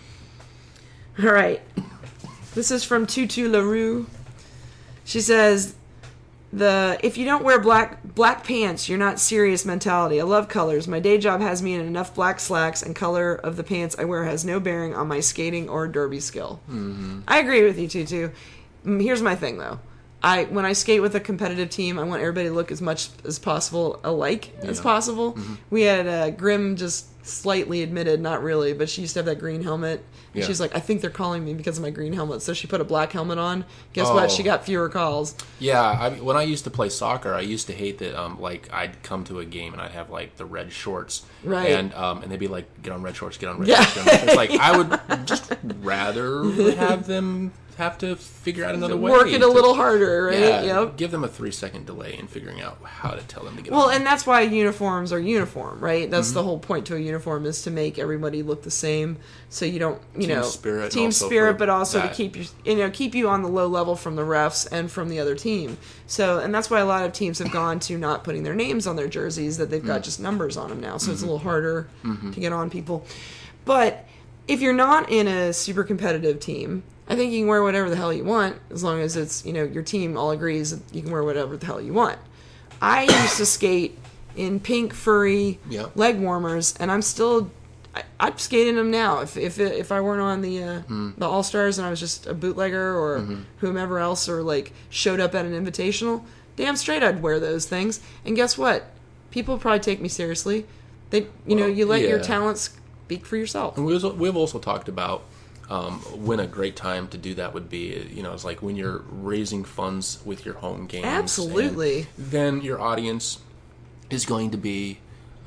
Speaker 2: All right, this is from Tutu LaRue. She says, if you don't wear black pants, you're not serious mentality. I love colors. My day job has me in enough black slacks, and color of the pants I wear has no bearing on my skating or derby skill. I agree with you, Tutu. Here's my thing, though. When I skate with a competitive team, I want everybody to look as much as possible alike as possible. We had Grim just slightly admitted, not really, but she used to have that green helmet. And she's like, I think they're calling me because of my green helmet. So she put a black helmet on. Guess what? She got fewer calls.
Speaker 3: Yeah, when I used to play soccer, I used to hate that. Like I'd come to a game and I'd have like the red shorts,
Speaker 2: right?
Speaker 3: And they'd be like, "Get on red shorts, get on red shorts." Get on red shorts. It's like I would just rather have them have to figure out another way.
Speaker 2: Work it a little harder, right?
Speaker 3: Yeah, give them a 3-second delay in figuring out how to tell them to get on.
Speaker 2: Well, and that's why uniforms are uniform, right? That's the whole point to a uniform, is to make everybody look the same, so you don't, team spirit, but also to keep you on the low level from the refs and from the other team. So, and that's why a lot of teams have gone to not putting their names on their jerseys, that they've got just numbers on them now, so it's a little harder to get on people. But if you're not in a super competitive team, I think you can wear whatever the hell you want, as long as it's, your team all agrees that you can wear whatever the hell you want. I used to skate in pink furry leg warmers, and I'm skating them now. If I weren't on the All Stars and I was just a bootlegger or whomever else, or like showed up at an invitational, damn straight I'd wear those things. And guess what? People would probably take me seriously, You let your
Speaker 3: yeah.
Speaker 2: talents speak for yourself.
Speaker 3: And we've also talked about when a great time to do that would be. It's like when you're raising funds with your home games.
Speaker 2: Absolutely.
Speaker 3: Then your audience is going to be,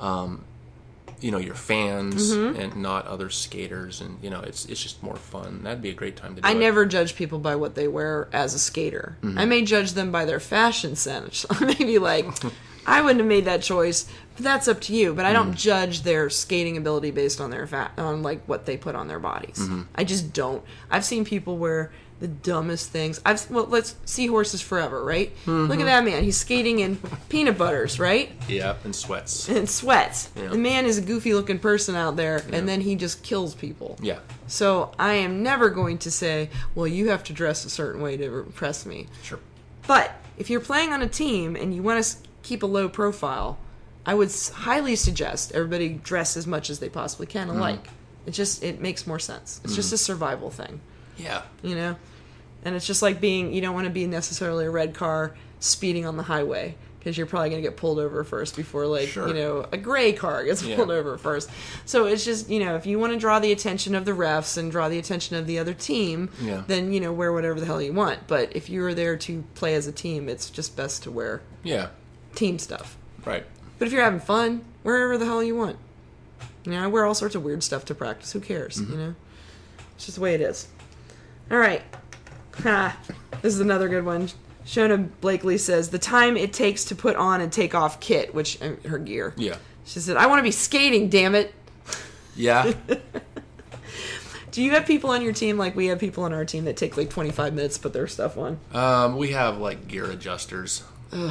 Speaker 3: your fans and not other skaters, and it's just more fun. That'd be a great time to do it.
Speaker 2: I never judge people by what they wear as a skater. I may judge them by their fashion sense. I may be like, I wouldn't have made that choice, but that's up to you. But I don't judge their skating ability based on their on like what they put on their bodies. I just don't. I've seen people wear the dumbest things. Let's see Horses Forever, right? Look at that man. He's skating in peanut butters, right?
Speaker 3: Yeah, and sweats.
Speaker 2: And sweats.
Speaker 3: Yeah.
Speaker 2: The man is a goofy looking person out there, and then he just kills people.
Speaker 3: Yeah.
Speaker 2: So I am never going to say, well, you have to dress a certain way to impress me.
Speaker 3: Sure.
Speaker 2: But if you're playing on a team and you want to keep a low profile, I would highly suggest everybody dress as much as they possibly can alike. It makes more sense. It's just a survival thing.
Speaker 3: Yeah.
Speaker 2: And it's just like you don't want to be necessarily a red car speeding on the highway, because you're probably going to get pulled over first before a gray car gets pulled over first. So it's just, if you want to draw the attention of the refs and draw the attention of the other team, then, wear whatever the hell you want. But if you're there to play as a team, it's just best to wear team stuff.
Speaker 3: Right.
Speaker 2: But if you're having fun, wherever the hell you want. I wear all sorts of weird stuff to practice. Who cares, It's just the way it is. All right. This is another good one. Shona Blakely says, the time it takes to put on and take off kit, which her gear.
Speaker 3: Yeah.
Speaker 2: She said, I want to be skating, damn it.
Speaker 3: Yeah.
Speaker 2: Do you have people on your team, like we have people on our team, that take like 25 minutes to put their stuff on?
Speaker 3: We have like gear adjusters.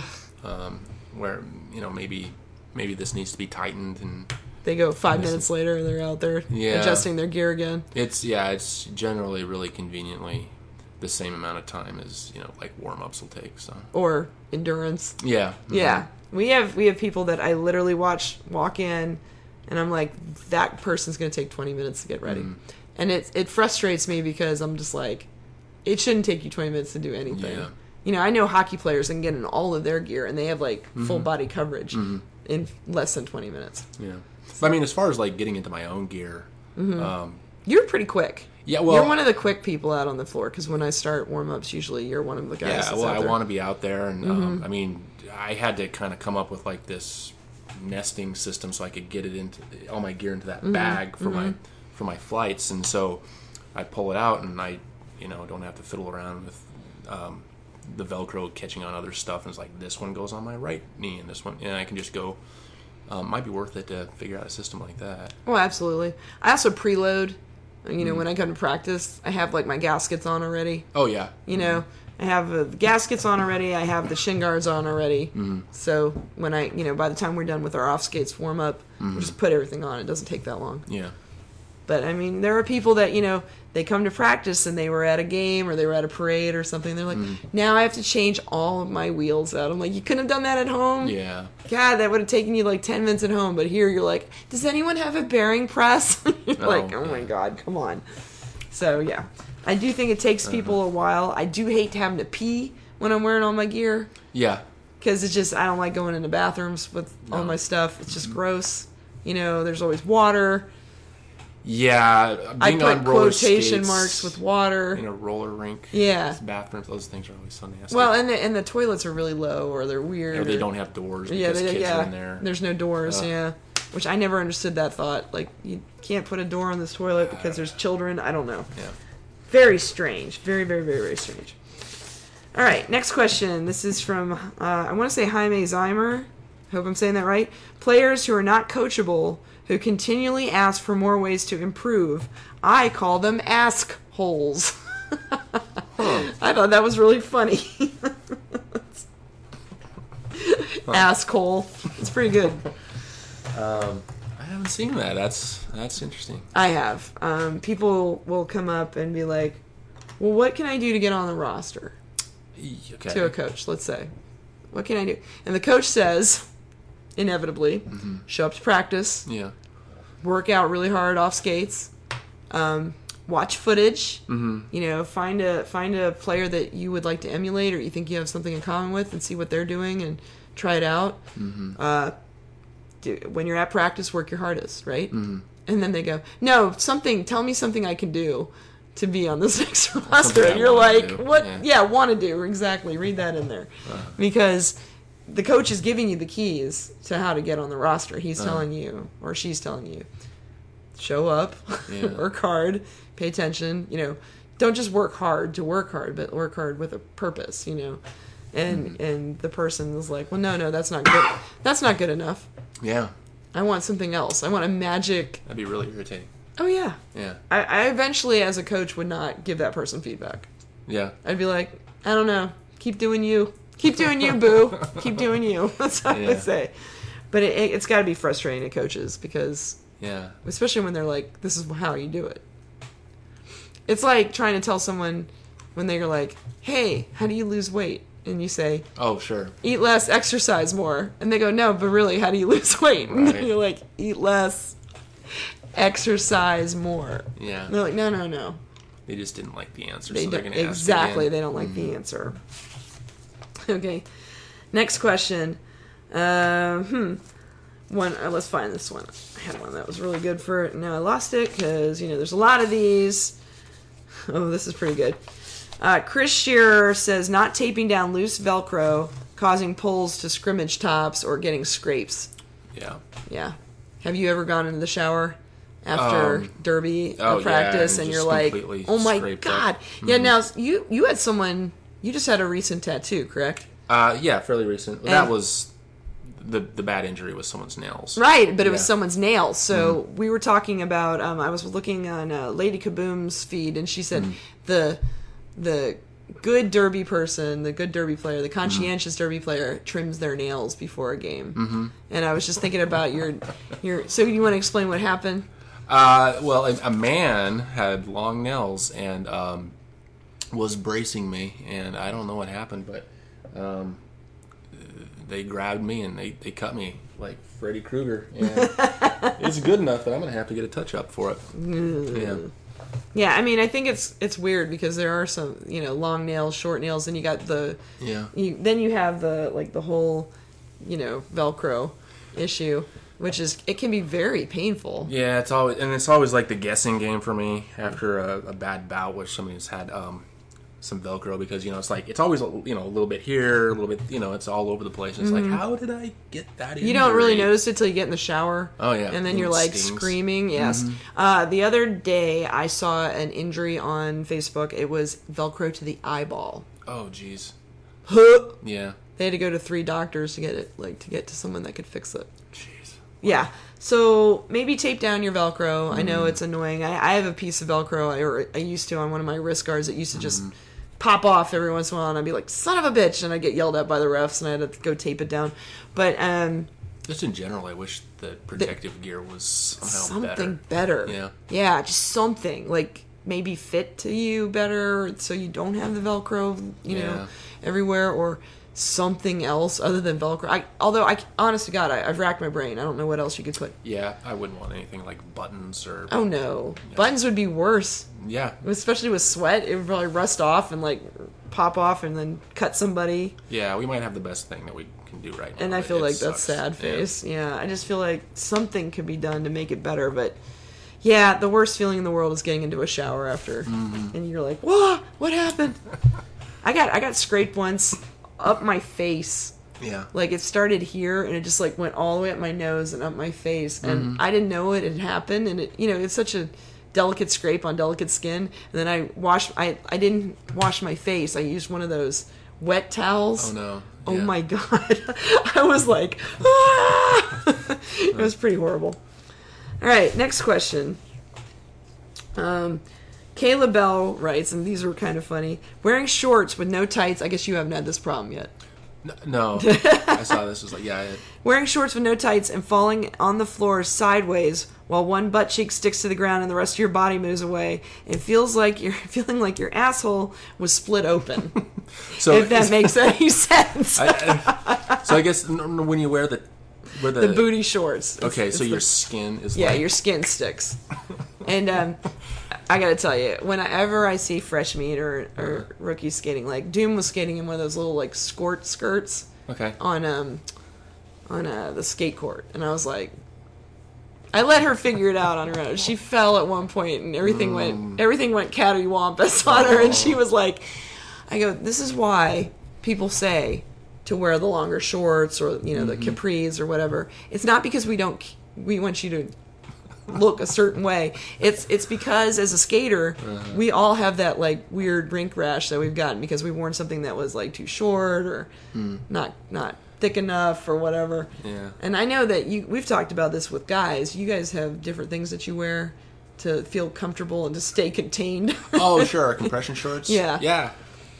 Speaker 3: Where, maybe this needs to be tightened, and
Speaker 2: they go 5 minutes later and they're out there adjusting their gear again.
Speaker 3: It's generally really conveniently the same amount of time as, like warm-ups will take. So. Or
Speaker 2: endurance.
Speaker 3: Yeah. Mm-hmm.
Speaker 2: Yeah. We have people that I literally walk in, and I'm like, that person's going to take 20 minutes to get ready. And it frustrates me, because I'm just like, it shouldn't take you 20 minutes to do anything. Yeah. I know hockey players can get in all of their gear, and they have like full body coverage in less than 20 minutes.
Speaker 3: Yeah. But, I mean, as far as like getting into my own gear,
Speaker 2: you're pretty quick.
Speaker 3: Yeah, well,
Speaker 2: you're one of the quick people out on the floor, because when I start warm-ups, usually you're one of the guys.
Speaker 3: Yeah, well, I want to be out there, and I mean, I had to kind of come up with like this nesting system so I could get it into all my gear into that bag for my flights, and so I pull it out, and I don't have to fiddle around with the Velcro catching on other stuff, and it's like, this one goes on my right knee, and this one, and I can just go. Might be worth it to figure out a system like that.
Speaker 2: Oh, absolutely. I also preload. When I come to practice, I have like my gaskets on already.
Speaker 3: Oh yeah.
Speaker 2: I have the gaskets on already. I have the shin guards on already. So when by the time we're done with our off skates warm up, we just put everything on. It doesn't take that long.
Speaker 3: Yeah.
Speaker 2: But I mean, there are people that they come to practice and they were at a game or they were at a parade or something. They're like, now I have to change all of my wheels out. I'm like, you couldn't have done that at home.
Speaker 3: Yeah.
Speaker 2: God, that would have taken you like 10 minutes at home. But here you're like, does anyone have a bearing press? You're like, oh my God, come on. So yeah, I do think it takes people a while. I do hate having to pee when I'm wearing all my gear.
Speaker 3: Yeah.
Speaker 2: Because it's just, I don't like going into bathrooms with all my stuff. It's just gross. There's always water.
Speaker 3: Yeah,
Speaker 2: I
Speaker 3: being
Speaker 2: put
Speaker 3: on roller
Speaker 2: quotation
Speaker 3: skates
Speaker 2: marks with water
Speaker 3: in a roller rink.
Speaker 2: Yeah,
Speaker 3: bathrooms, those things are always so nasty.
Speaker 2: Well, and the toilets are really low, or they're weird,
Speaker 3: or they don't have doors because kids are in there.
Speaker 2: There's no doors. Which I never understood that thought. Like, you can't put a door on this toilet because there's children. I don't know.
Speaker 3: Yeah,
Speaker 2: very strange. Very, very, very, very strange. All right, next question. This is from I want to say Jaime Zeimer. Hope I'm saying that right. Players who are not coachable, who continually ask for more ways to improve. I call them ask-holes. I thought that was really funny. Ask-hole. It's pretty good.
Speaker 3: I haven't seen that. That's interesting.
Speaker 2: I have. People will come up and be like, well, what can I do to get on the roster?
Speaker 3: Okay.
Speaker 2: To a coach, let's say. What can I do? And the coach says, inevitably, show up to practice.
Speaker 3: Yeah.
Speaker 2: Work out really hard off skates. Watch footage. Find a player that you would like to emulate or you think you have something in common with, and see what they're doing and try it out. when you're at practice, work your hardest, right? Mm-hmm. And then they go, no, tell me something I can do to be on this next roster. And you're like, what? Yeah, want to do. Exactly. Read that in there. Because the coach is giving you the keys to how to get on the roster. He's telling you, or she's telling you, show up, work hard, pay attention, don't just work hard to work hard, but work hard with a purpose, and the person is like, well, no, that's not good. That's not good enough.
Speaker 3: Yeah.
Speaker 2: I want something else. I want a magic.
Speaker 3: That'd be really irritating.
Speaker 2: Oh, yeah.
Speaker 3: Yeah.
Speaker 2: I eventually, as a coach, would not give that person feedback.
Speaker 3: Yeah.
Speaker 2: I'd be like, I don't know. Keep doing you. Keep doing you, boo. Keep doing you. That's what I would say. But it's got to be frustrating to coaches because, especially when they're like, this is how you do it. It's like trying to tell someone when they're like, hey, how do you lose weight? And you say,
Speaker 3: oh, sure.
Speaker 2: Eat less, exercise more. And they go, no, but really, how do you lose weight? And then you're like, eat less, exercise more.
Speaker 3: Yeah.
Speaker 2: And they're like, no.
Speaker 3: They just didn't like the answer,
Speaker 2: They
Speaker 3: so they're going to ask
Speaker 2: exactly,
Speaker 3: again.
Speaker 2: they don't like the answer. Okay. Next question. Let's find this one. I had one that was really good for it, and now I lost it because, there's a lot of these. Oh, this is pretty good. Chris Shearer says not taping down loose Velcro, causing pulls to scrimmage tops or getting scrapes.
Speaker 3: Yeah.
Speaker 2: Yeah. Have you ever gone into the shower after derby or practice and you're like, oh my God.
Speaker 3: Mm-hmm.
Speaker 2: Yeah, now you had someone, you just had a recent tattoo, correct?
Speaker 3: Yeah, fairly recent. That was the bad injury was someone's nails.
Speaker 2: Right, but it was someone's nails. So we were talking about, I was looking on Lady Kaboom's feed and she said the good derby person, the good derby player, the conscientious derby player trims their nails before a game. Mm-hmm. And I was just thinking about your. So you want to explain what happened?
Speaker 3: Well, a man had long nails and was bracing me, and I don't know what happened, but they grabbed me and they cut me like Freddy Krueger. And it's good enough that I'm going to have to get a touch-up for it. Yeah.
Speaker 2: Yeah, I mean, I think it's weird because there are some, long nails, short nails, and you got the then you have the whole, Velcro issue, which it can be very painful.
Speaker 3: Yeah, it's always like the guessing game for me after a bad bout with somebody who's had some Velcro because it's like it's always a little bit here, a little bit it's all over the place. It's like how did I get that injury?
Speaker 2: You don't really notice it till you get in the shower.
Speaker 3: Oh yeah,
Speaker 2: and then you're like
Speaker 3: stings. Screaming.
Speaker 2: Yes. Mm-hmm. The other day I saw an injury on Facebook. It was Velcro to the eyeball.
Speaker 3: Oh jeez. Yeah.
Speaker 2: They had to go to 3 doctors to get it to get to someone that could fix it.
Speaker 3: Jeez.
Speaker 2: Yeah. So maybe tape down your Velcro. I know it's annoying. I have a piece of Velcro I used to on one of my wrist guards that used to just pop off every once in a while, and I'd be like, son of a bitch, and I'd get yelled at by the refs, and I had to go tape it down. But
Speaker 3: just in general, I wish the protective gear was somehow
Speaker 2: something better. Yeah, just something like maybe fit to you better, so you don't have the Velcro, everywhere, or something else other than Velcro. Although honest to God, I've racked my brain. I don't know what else you could put.
Speaker 3: Yeah, I wouldn't want anything like buttons or.
Speaker 2: Oh no, buttons would be worse.
Speaker 3: Yeah,
Speaker 2: especially with sweat, it would probably rust off and pop off and then cut somebody.
Speaker 3: Yeah, we might have the best thing that we can do right now.
Speaker 2: And I feel like that's sad face. Yeah, I just feel like something could be done to make it better, but. Yeah, the worst feeling in the world is getting into a shower after, and you're like, "Whoa, what happened?" I got scraped once up my face.
Speaker 3: Yeah,
Speaker 2: like it started here and it just went all the way up my nose and up my face, and I didn't know it had happened, and it's such a delicate scrape on delicate skin. And then I didn't wash my face. I used one of those wet towels.
Speaker 3: Oh no!
Speaker 2: Oh my God! I was like, ah! It was pretty horrible. All right, next question. Kayla Bell writes, and these were kind of funny. Wearing shorts with no tights. I guess you haven't had this problem yet.
Speaker 3: No. I saw this. Was like, yeah.
Speaker 2: Wearing shorts with no tights and falling on the floor sideways while one butt cheek sticks to the ground and the rest of your body moves away. It feels like you're feeling like your asshole was split open. So if that makes any sense.
Speaker 3: So I guess when you wear the
Speaker 2: booty shorts.
Speaker 3: Okay, so your skin is
Speaker 2: your skin sticks. And I gotta tell you, whenever I see fresh meat or rookie skating, like Doom was skating in one of those little skort skirts.
Speaker 3: Okay.
Speaker 2: On on the skate court, and I was like, I let her figure it out on her own. She fell at one point, and everything went cattywampus on her, and she was like, I go, this is why people say to wear the longer shorts or, you know, the capris or whatever. It's not because we want you to look a certain way. It's because as a skater, we all have that like weird rink rash that we've gotten because we've worn something that was like too short or not thick enough or whatever.
Speaker 3: Yeah.
Speaker 2: And I know that we've talked about this with guys. You guys have different things that you wear to feel comfortable and to stay contained.
Speaker 3: Oh, sure. Compression shorts?
Speaker 2: Yeah.
Speaker 3: Yeah.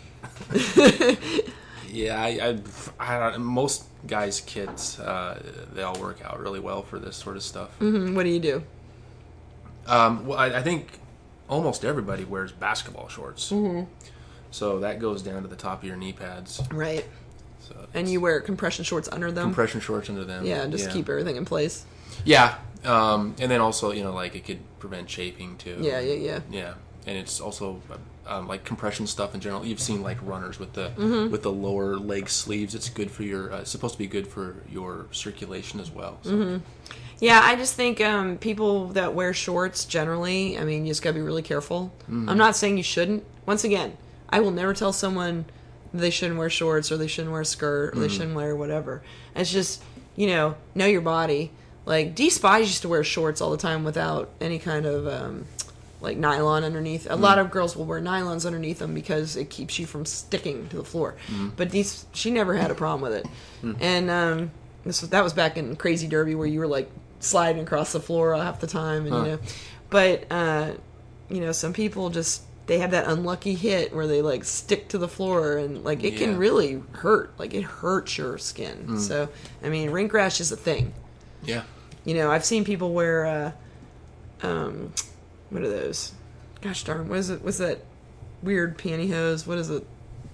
Speaker 3: Yeah, I don't, most guys' kits, they all work out really well for this sort of stuff.
Speaker 2: Mm-hmm. What do you do?
Speaker 3: Well, I think almost everybody wears basketball shorts. Mm-hmm. So that goes down to the top of your knee pads.
Speaker 2: Right.
Speaker 3: So
Speaker 2: and you wear compression shorts under them?
Speaker 3: Compression shorts under them.
Speaker 2: Yeah, just keep everything in place.
Speaker 3: Yeah. And then also, you know, like it could prevent chafing too.
Speaker 2: Yeah.
Speaker 3: Yeah. And it's also like compression stuff in general. You've seen like runners with the lower leg sleeves. It's good for your. It's supposed to be good for your circulation as well. So.
Speaker 2: Yeah, I just think people that wear shorts generally, I mean, you just gotta be really careful. I'm not saying you shouldn't. Once again, I will never tell someone they shouldn't wear shorts or they shouldn't wear a skirt or they shouldn't wear whatever. It's just, you know your body. Like D Spies used to wear shorts all the time without any kind of like nylon underneath. A lot of girls will wear nylons underneath them because it keeps you from sticking to the floor. But she never had a problem with it. And that was back in Crazy Derby where you were like sliding across the floor half the time, and you know. But you know, some people just they have that unlucky hit where they like stick to the floor and like it can really hurt. Like it hurts your skin. So I mean, rink rash is a thing.
Speaker 3: Yeah.
Speaker 2: You know, I've seen people wear what are those? Gosh darn, what is it? What's that weird pantyhose? What is it?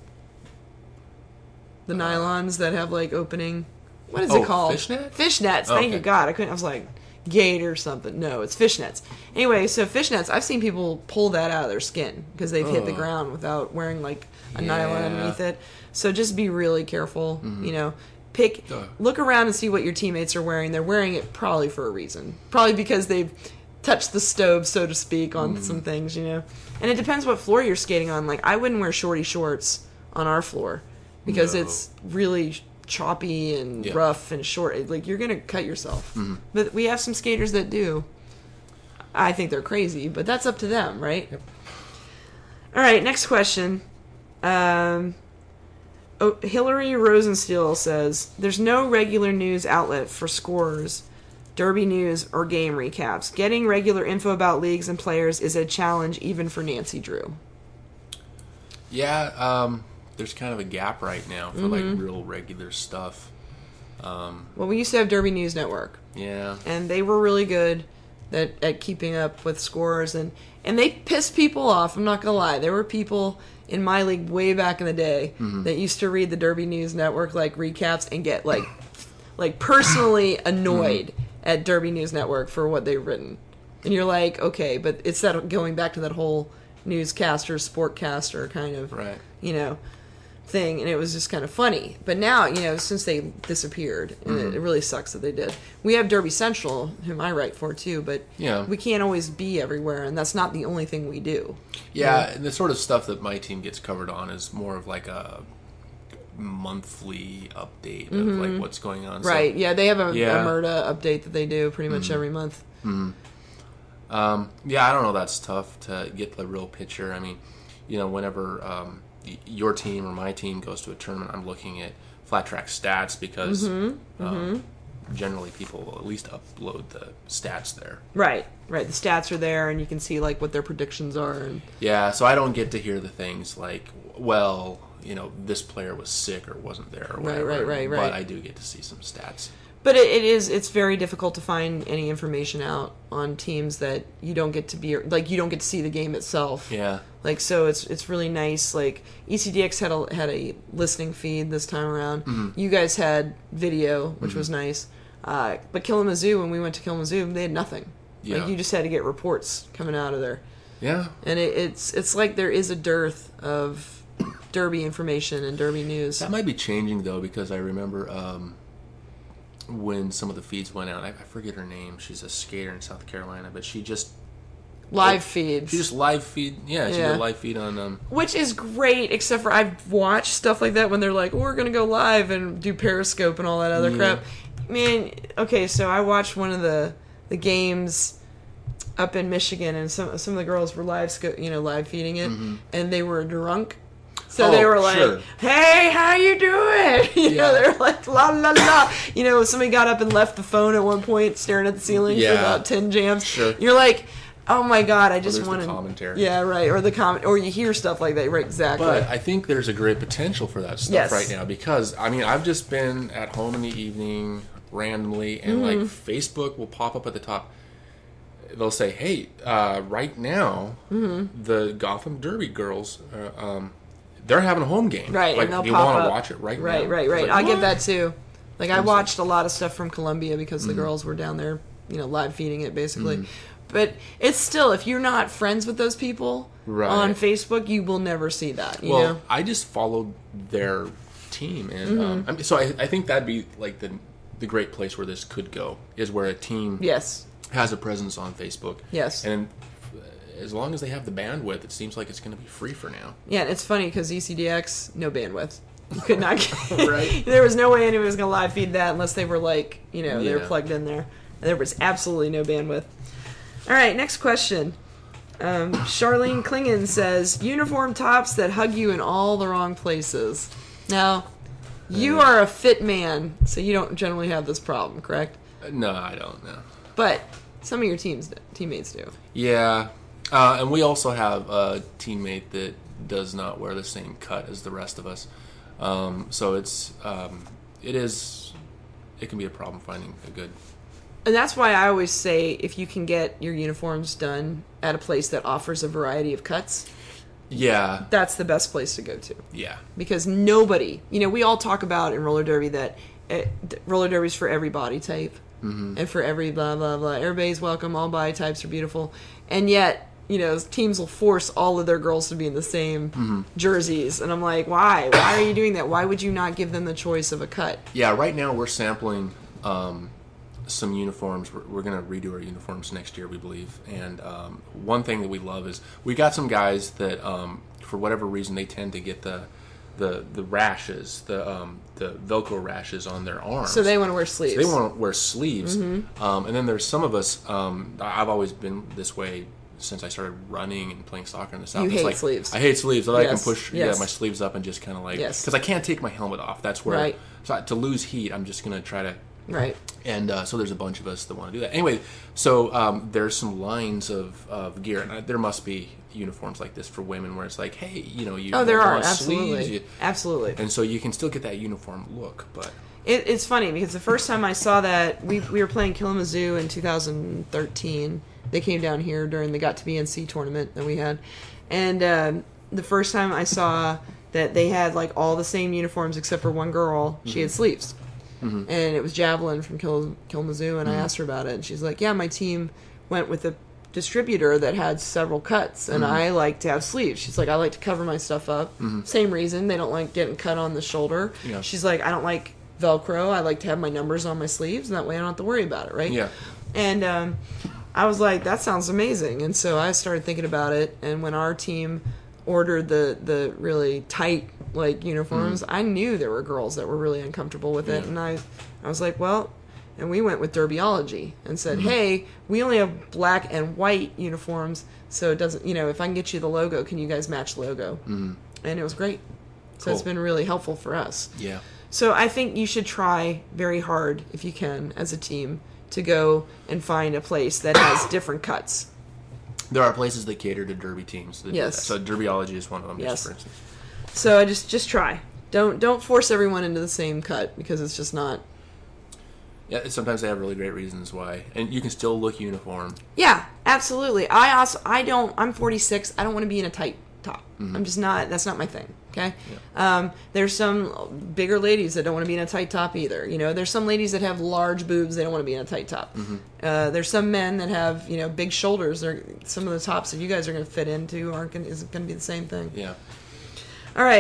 Speaker 2: The nylons that have like opening. What is it called?
Speaker 3: Fishnet?
Speaker 2: Fishnets. Thank you, God. I was like, gate or something. No, it's fishnets. Anyway, so fishnets, I've seen people pull that out of their skin because they've hit the ground without wearing like a nylon underneath it. So just be really careful. You know, look around and see what your teammates are wearing. They're wearing it probably for a reason. Probably because they've touched the stove, so to speak, on some things, you know. And it depends what floor you're skating on. Like, I wouldn't wear shorty shorts on our floor because it's really choppy and rough and short. Like, you're gonna cut yourself. But we have some skaters that do. I think they're crazy, but that's up to them, right?
Speaker 3: Yep.
Speaker 2: All right, next question. Hillary Rosensteel says, there's no regular news outlet for scores, derby news, or game recaps. Getting regular info about leagues and players is a challenge even for Nancy Drew.
Speaker 3: Yeah, there's kind of a gap right now for like real regular stuff.
Speaker 2: Well, we used to have Derby News Network.
Speaker 3: Yeah.
Speaker 2: And they were really good at keeping up with scores, and they pissed people off. I'm not going to lie. There were people in my league way back in the day that used to read the Derby News Network like recaps and get like personally annoyed at Derby News Network for what they've written. And you're like, okay, but it's that going back to that whole newscaster, sportcaster kind of, you know, thing, and it was just kind of funny. But now, you know, since they disappeared, and it really sucks that they did. We have Derby Central, whom I write for too, but we can't always be everywhere, and that's not the only thing we do.
Speaker 3: Yeah, and the sort of stuff that my team gets covered on is more of like a monthly update of like what's going on.
Speaker 2: Right, so, they have a MRTA update that they do pretty much every month.
Speaker 3: Yeah, I don't know, that's tough to get the real picture. I mean, you know, whenever your team or my team goes to a tournament, I'm looking at Flat Track stats because generally people will at least upload the stats there. Right.
Speaker 2: The stats are there, and you can see like what their predictions are. And
Speaker 3: yeah, so I don't get to hear the things like, well, you know, this player was sick or wasn't there or whatever. Right. But I do get to see some stats.
Speaker 2: But it's very difficult to find any information out on teams that you don't get to be, like, you don't get to see the game itself.
Speaker 3: Yeah.
Speaker 2: Like, so it's really nice. Like, ECDX had a listening feed this time around. You guys had video, which was nice. But Kalamazoo, when we went to Kalamazoo, they had nothing.
Speaker 3: Yeah.
Speaker 2: Like, you just had to get reports coming out of there.
Speaker 3: Yeah.
Speaker 2: And it's like there is a dearth of Derby information and Derby news.
Speaker 3: That might be changing, though, because I remember when some of the feeds went out. I forget her name. She's a skater in South Carolina, but she just
Speaker 2: live feeds.
Speaker 3: She just live feed. Yeah, she did a live feed on
Speaker 2: which is great, except for I've watched stuff like that when they're like, we're gonna go live and do Periscope and all that other crap. Man, okay, so I watched one of the games up in Michigan, and some of the girls were live feeding it, and they were drunk. So they were like, hey, how you doing? You know, they were like, la, la, la. You know, somebody got up and left the phone at one point, staring at the ceiling for about 10 jams.
Speaker 3: Sure.
Speaker 2: You're like, oh my God, I just want
Speaker 3: to... commentary.
Speaker 2: Yeah, right. Or the comment, or you hear stuff like that. Right, exactly.
Speaker 3: But I think there's a great potential for that stuff right now, because, I mean, I've just been at home in the evening randomly, and like Facebook will pop up at the top. They'll say, hey, right now, the Gotham Derby girls... they're having a home game.
Speaker 2: Right,
Speaker 3: like,
Speaker 2: and they'll
Speaker 3: you
Speaker 2: pop
Speaker 3: want
Speaker 2: up.
Speaker 3: to watch it right now.
Speaker 2: Right.
Speaker 3: Like,
Speaker 2: I get that too. Like, I watched a lot of stuff from Columbia because the girls were down there, live feeding it, basically. But it's still, if you're not friends with those people on Facebook, you will never see that, you know?
Speaker 3: I just followed their team. And so I think that'd be, like, the great place where this could go, is where a team has a presence on Facebook.
Speaker 2: Yes.
Speaker 3: And as long as they have the bandwidth, it seems like it's going to be free for now.
Speaker 2: Yeah, and it's funny because ECDX, no bandwidth. You could not get... There was no way anyone was going to live feed that unless they were like, they were plugged in there. And there was absolutely no bandwidth. All right, next question. Charlene Klingen says, uniform tops that hug you in all the wrong places. Now, you are a fit man, so you don't generally have this problem, correct?
Speaker 3: No, I don't, no.
Speaker 2: But some of your teammates do.
Speaker 3: Yeah. And we also have a teammate that does not wear the same cut as the rest of us. So it can be a problem finding a good...
Speaker 2: And that's why I always say, if you can get your uniforms done at a place that offers a variety of cuts, that's the best place to go to.
Speaker 3: Yeah.
Speaker 2: Because nobody, we all talk about in roller derby that roller derby's for every body type. And for every blah, blah, blah. Everybody's welcome. All body types are beautiful. And yet... teams will force all of their girls to be in the same jerseys. And I'm like, why? Why are you doing that? Why would you not give them the choice of a cut?
Speaker 3: Yeah, right now we're sampling some uniforms. We're going to redo our uniforms next year, we believe. And one thing that we love is we got some guys that, for whatever reason, they tend to get the rashes, the Velcro rashes on their arms.
Speaker 2: So they want to wear sleeves.
Speaker 3: So they want to wear sleeves. And then there's some of us, I've always been this way since I started running and playing soccer in the South.
Speaker 2: You hate sleeves.
Speaker 3: I hate sleeves. I can push my sleeves up and just kind of like... Because I can't take my helmet off. That's where...
Speaker 2: Right.
Speaker 3: So to lose heat, I'm just going to try to...
Speaker 2: Right.
Speaker 3: And so there's a bunch of us that want to do that. Anyway, so there's some lines of gear. And there must be uniforms like this for women where it's like, hey, you...
Speaker 2: Oh, there are.
Speaker 3: Absolutely.
Speaker 2: Sleeves, absolutely.
Speaker 3: And so you can still get that uniform look, but...
Speaker 2: It's funny because the first time I saw that, we were playing Kalamazoo in 2013. They came down here during the Got to Be NC tournament that we had. And the first time I saw that they had like all the same uniforms except for one girl, she had sleeves. And it was Javelin from Kalamazoo, and I asked her about it. And she's like, yeah, my team went with a distributor that had several cuts, and I like to have sleeves. She's like, I like to cover my stuff up. Same reason. They don't like getting cut on the shoulder.
Speaker 3: Yeah.
Speaker 2: She's like, I don't like Velcro. I like to have my numbers on my sleeves, and that way I don't have to worry about it, right?
Speaker 3: Yeah.
Speaker 2: And I was like, that sounds amazing. And so I started thinking about it, and when our team ordered the really tight like uniforms, I knew there were girls that were really uncomfortable with it, and I was like, well, and we went with Derbyology and said, hey, we only have black and white uniforms, so it doesn't, if I can get you the logo, can you guys match the logo? And it was great. So it's been really helpful for us.
Speaker 3: Yeah.
Speaker 2: So I think you should try very hard, if you can, as a team, to go and find a place that has different cuts.
Speaker 3: There are places that cater to derby teams. That
Speaker 2: Yes.
Speaker 3: do that. So Derbyology is one of them,
Speaker 2: Yes.
Speaker 3: for instance.
Speaker 2: So I just try. Don't force everyone into the same cut, because it's just not.
Speaker 3: Yeah, sometimes they have really great reasons why, and you can still look uniform.
Speaker 2: Yeah, absolutely. I'm 46. I don't want to be in a tight top. I'm just not. That's not my thing. Okay. Yeah. There's some bigger ladies that don't want to be in a tight top either. There's some ladies that have large boobs. They don't want to be in a tight top. There's some men that have big shoulders. Some of the tops that you guys are going to fit into isn't going to be the same thing.
Speaker 3: Yeah.
Speaker 2: All right.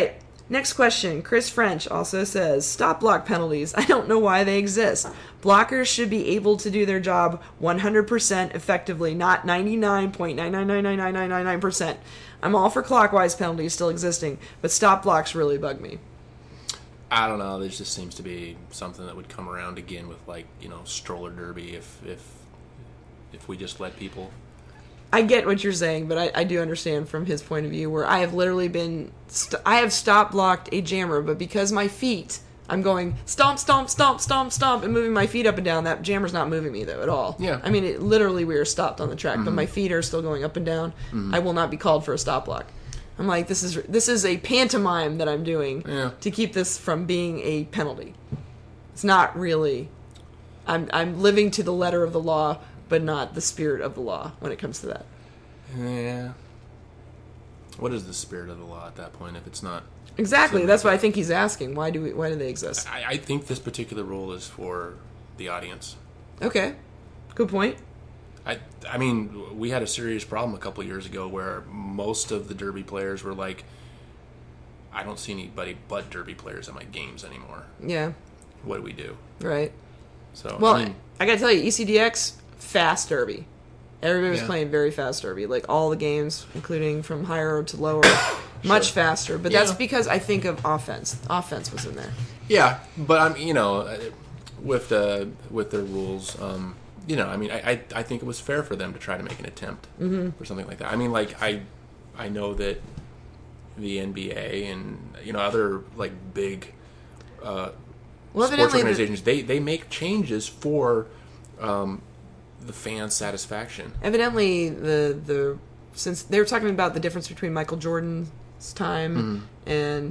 Speaker 2: Next question. Chris French also says, stop block penalties. I don't know why they exist. Blockers should be able to do their job 100% effectively, not 99.9999999%. I'm all for clockwise penalties still existing, but stop blocks really bug me.
Speaker 3: I don't know. There just seems to be something that would come around again with, like, stroller derby if we just let people.
Speaker 2: I get what you're saying, but I do understand from his point of view, where I have literally been I have stop blocked a jammer, but because my feet, I'm going stomp, stomp, stomp, stomp, stomp, and moving my feet up and down. That jammer's not moving me though at all.
Speaker 3: Yeah.
Speaker 2: I mean, literally we are stopped on the track, but my feet are still going up and down. I will not be called for a stop block. I'm like, this is a pantomime that I'm doing to keep this from being a penalty. It's not really. I'm living to the letter of the law, but not the spirit of the law when it comes to that.
Speaker 3: Yeah. What is the spirit of the law at that point if it's not?
Speaker 2: Exactly. That's what I think he's asking. Why do they exist?
Speaker 3: I think this particular rule is for the audience.
Speaker 2: Okay. Good point.
Speaker 3: I mean, we had a serious problem a couple years ago where most of the Derby players were like, I don't see anybody but Derby players at my games anymore.
Speaker 2: Yeah.
Speaker 3: What do we do?
Speaker 2: Right.
Speaker 3: So,
Speaker 2: well, I gotta tell you, ECDX, fast Derby. Everybody was playing very fast Derby. Like, all the games, including from higher to lower, much faster. But that's because I think of offense. Offense was in there.
Speaker 3: Yeah, but with the rules, I mean, I think it was fair for them to try to make an attempt or something like that. I mean, like, I know that the NBA and other like big sports organizations they make changes for the fan satisfaction.
Speaker 2: Evidently, since they were talking about the difference between Michael Jordan's time and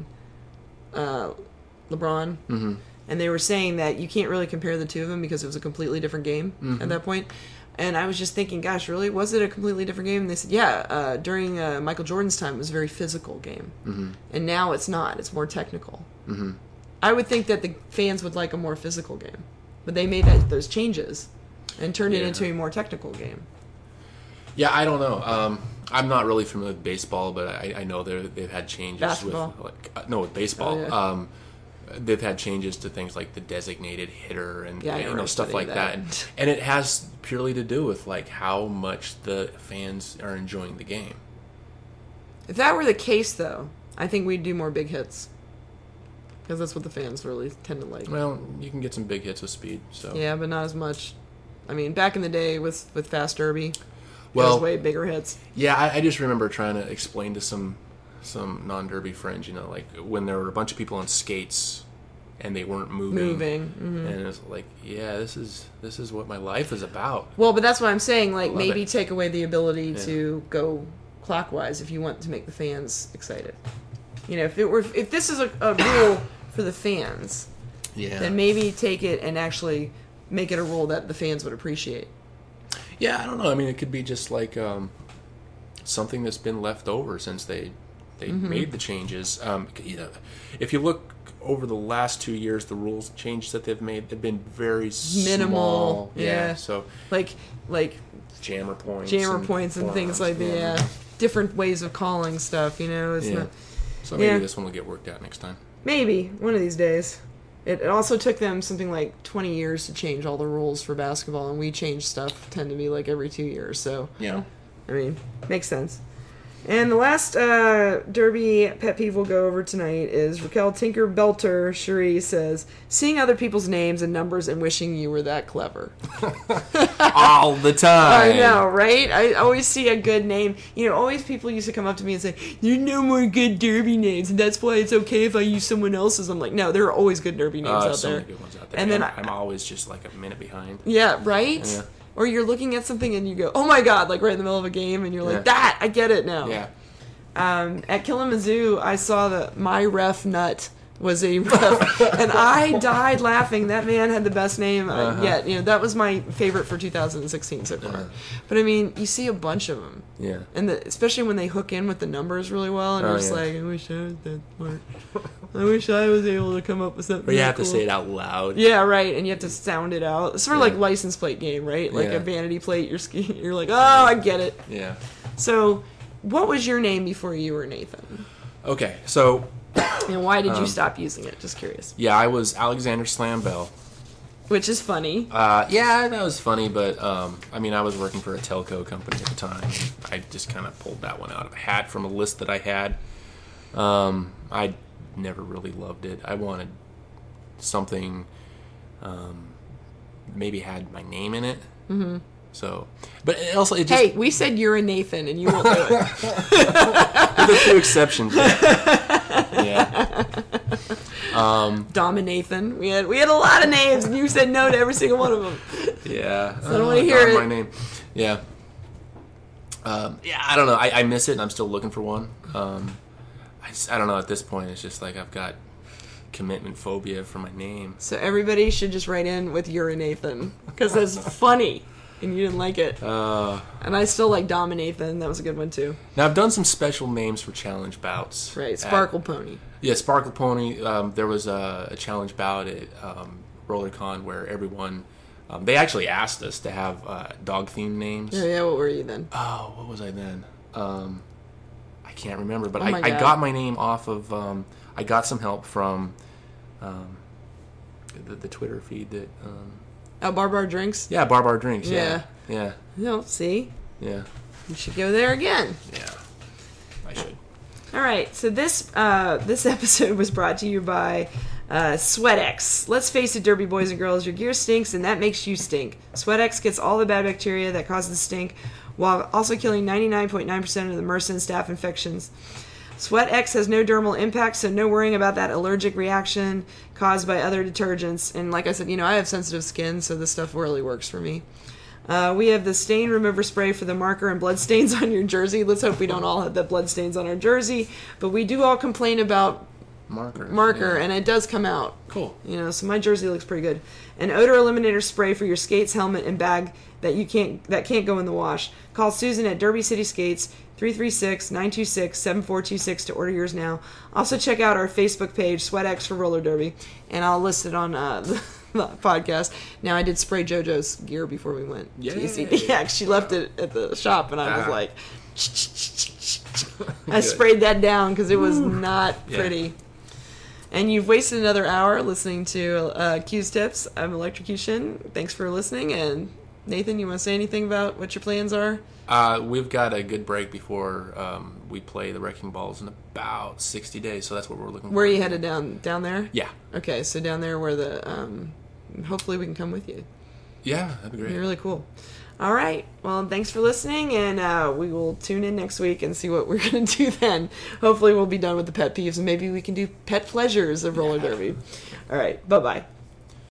Speaker 2: LeBron. And they were saying that you can't really compare the two of them because it was a completely different game at that point. And I was just thinking, gosh, really? Was it a completely different game? And they said, yeah, during Michael Jordan's time, it was a very physical game. And now it's not. It's more technical. I would think that the fans would like a more physical game. But they made those changes and turned it into a more technical game.
Speaker 3: Yeah, I don't know. I'm not really familiar with baseball, but I know they've had changes.
Speaker 2: Basketball?
Speaker 3: With baseball.
Speaker 2: Oh, yeah.
Speaker 3: They've had changes to things like the designated hitter and stuff like
Speaker 2: that.
Speaker 3: And it has purely to do with like how much the fans are enjoying the game.
Speaker 2: If that were the case, though, I think we'd do more big hits. Because that's what the fans really tend to like.
Speaker 3: Well, you can get some big hits with speed. So
Speaker 2: yeah, but not as much. I mean, back in the day with Fast Derby, it
Speaker 3: was
Speaker 2: way bigger hits.
Speaker 3: Yeah, I just remember trying to explain to some non-derby friends, like when there were a bunch of people on skates and they weren't moving. And it was like, yeah, this is what my life is about.
Speaker 2: Well, but that's what I'm saying. Like, maybe take away the ability to go clockwise if you want to make the fans excited. If this is a rule for the fans, then maybe take it and actually make it a rule that the fans would appreciate.
Speaker 3: Yeah, I don't know. I mean, it could be just like something that's been left over since they made the changes. If you look over the last 2 years, the rules changes that they've made have been very
Speaker 2: minimal.
Speaker 3: Small. Yeah. So
Speaker 2: like
Speaker 3: jammer points
Speaker 2: and things like that. Different ways of calling stuff. It's not.
Speaker 3: So maybe this one will get worked out next time. Maybe
Speaker 2: one of these days. It also took them something like 20 years to change all the rules for basketball, and we change stuff tend to be like every 2 years. So
Speaker 3: yeah,
Speaker 2: I mean, makes sense. And the last Derby pet peeve we'll go over tonight is Raquel Tinker Belter Cherie says, seeing other people's names and numbers and wishing you were that clever.
Speaker 3: All the time.
Speaker 2: I know, right? I always see a good name. Always people used to come up to me and say, there's no more good Derby names, and that's why it's okay if I use someone else's. I'm like, no, there are always good Derby names out
Speaker 3: so
Speaker 2: there.
Speaker 3: Many good ones out there.
Speaker 2: And then
Speaker 3: I'm always just like a minute behind.
Speaker 2: Yeah, right? Yeah. Or you're looking at something and you go, oh my god, like right in the middle of a game, and you're like, that, I get it now.
Speaker 3: Yeah.
Speaker 2: At Kalamazoo, I saw that my ref nut was a ref, and I died laughing. That man had the best name yet. That was my favorite for 2016 so far. But I mean, you see a bunch of them.
Speaker 3: Yeah.
Speaker 2: And especially when they hook in with the numbers really well, and you're just like, I wish I was that smart. I wish I was able to come up with something.
Speaker 3: But you have
Speaker 2: cool.
Speaker 3: to say it out loud.
Speaker 2: Yeah, right. And you have to sound it out. It's sort of like license plate game, right? Like a vanity plate. You're like, oh, I get it.
Speaker 3: Yeah.
Speaker 2: So, what was your name before you were Nathan?
Speaker 3: Okay, so
Speaker 2: And why did you stop using it? Just curious.
Speaker 3: Yeah, I was Alexander Slam Bell.
Speaker 2: Which is funny.
Speaker 3: Yeah, that was funny, but I mean, I was working for a telco company at the time. I just kind of pulled that one out of a hat from a list that I had. I never really loved it. I wanted something maybe had my name in it. Mm-hmm. So, but also it just...
Speaker 2: Hey, we said you're a Nathan, and you won't do it.
Speaker 3: With a few exceptions. Yeah.
Speaker 2: Dominathan. We had a lot of names, and you said no to every single one of them.
Speaker 3: Yeah.
Speaker 2: So I don't want to hear it.
Speaker 3: My name. Yeah. Yeah, I don't know. I miss it, and I'm still looking for one. I don't know. At this point, it's just like I've got commitment phobia for my name.
Speaker 2: So everybody should just write in with you're a Nathan, because that's funny, and you didn't like it. And I still like Dominathan. That was a good one, too.
Speaker 3: Now, I've done some special names for challenge bouts.
Speaker 2: Right. Sparkle Pony.
Speaker 3: Yeah, Sparkle Pony. There was a challenge bout at RollerCon where everyone... they actually asked us to have dog-themed names.
Speaker 2: Yeah, what were you then?
Speaker 3: Oh, what was I then? I can't remember, but
Speaker 2: Oh
Speaker 3: I got my name off of... I got some help from the Twitter feed that...
Speaker 2: Barbar Drinks?
Speaker 3: Yeah, Barbar Drinks, yeah. Yeah.
Speaker 2: No, see?
Speaker 3: Yeah.
Speaker 2: You should go there again.
Speaker 3: Yeah. I should.
Speaker 2: All right, so this episode was brought to you by SweatX. Let's face it, Derby boys and girls, your gear stinks, and that makes you stink. SweatX gets all the bad bacteria that causes stink, while also killing 99.9% of the MRSA and staph infections. SweatX has no dermal impact, so no worrying about that allergic reaction caused by other detergents. And like I said, I have sensitive skin, so this stuff really works for me. We have the stain remover spray for the marker and blood stains on your jersey. Let's hope we don't all have the blood stains on our jersey. But we do all complain about marker, and it does come out.
Speaker 3: Cool.
Speaker 2: So my jersey looks pretty good. An odor eliminator spray for your skates, helmet, and bag that can't go in the wash. Call Susan at Derby City Skates, 336-926-7426 to order yours now. Also check out our Facebook page, SweatX for Roller Derby, and I'll list it on the podcast. Now, I did spray JoJo's gear before we went to ECD. Yeah, she left it at the shop, and I was like, I sprayed that down because it was not pretty. Yeah. And you've wasted another hour listening to Q's Tips. I'm Electrocution. Thanks for listening. And Nathan, you want to say anything about what your plans are?
Speaker 3: We've got a good break before we play the Wrecking Balls in about 60 days, so that's what we're looking for.
Speaker 2: Where are you headed down there?
Speaker 3: Yeah.
Speaker 2: Okay, so down there where the... hopefully we can come with you.
Speaker 3: Yeah, that'd be great.
Speaker 2: It'd be really cool. All right. Well, thanks for listening, and we will tune in next week and see what we're going to do then. Hopefully we'll be done with the pet peeves, and maybe we can do pet pleasures of roller derby. All right. Bye-bye.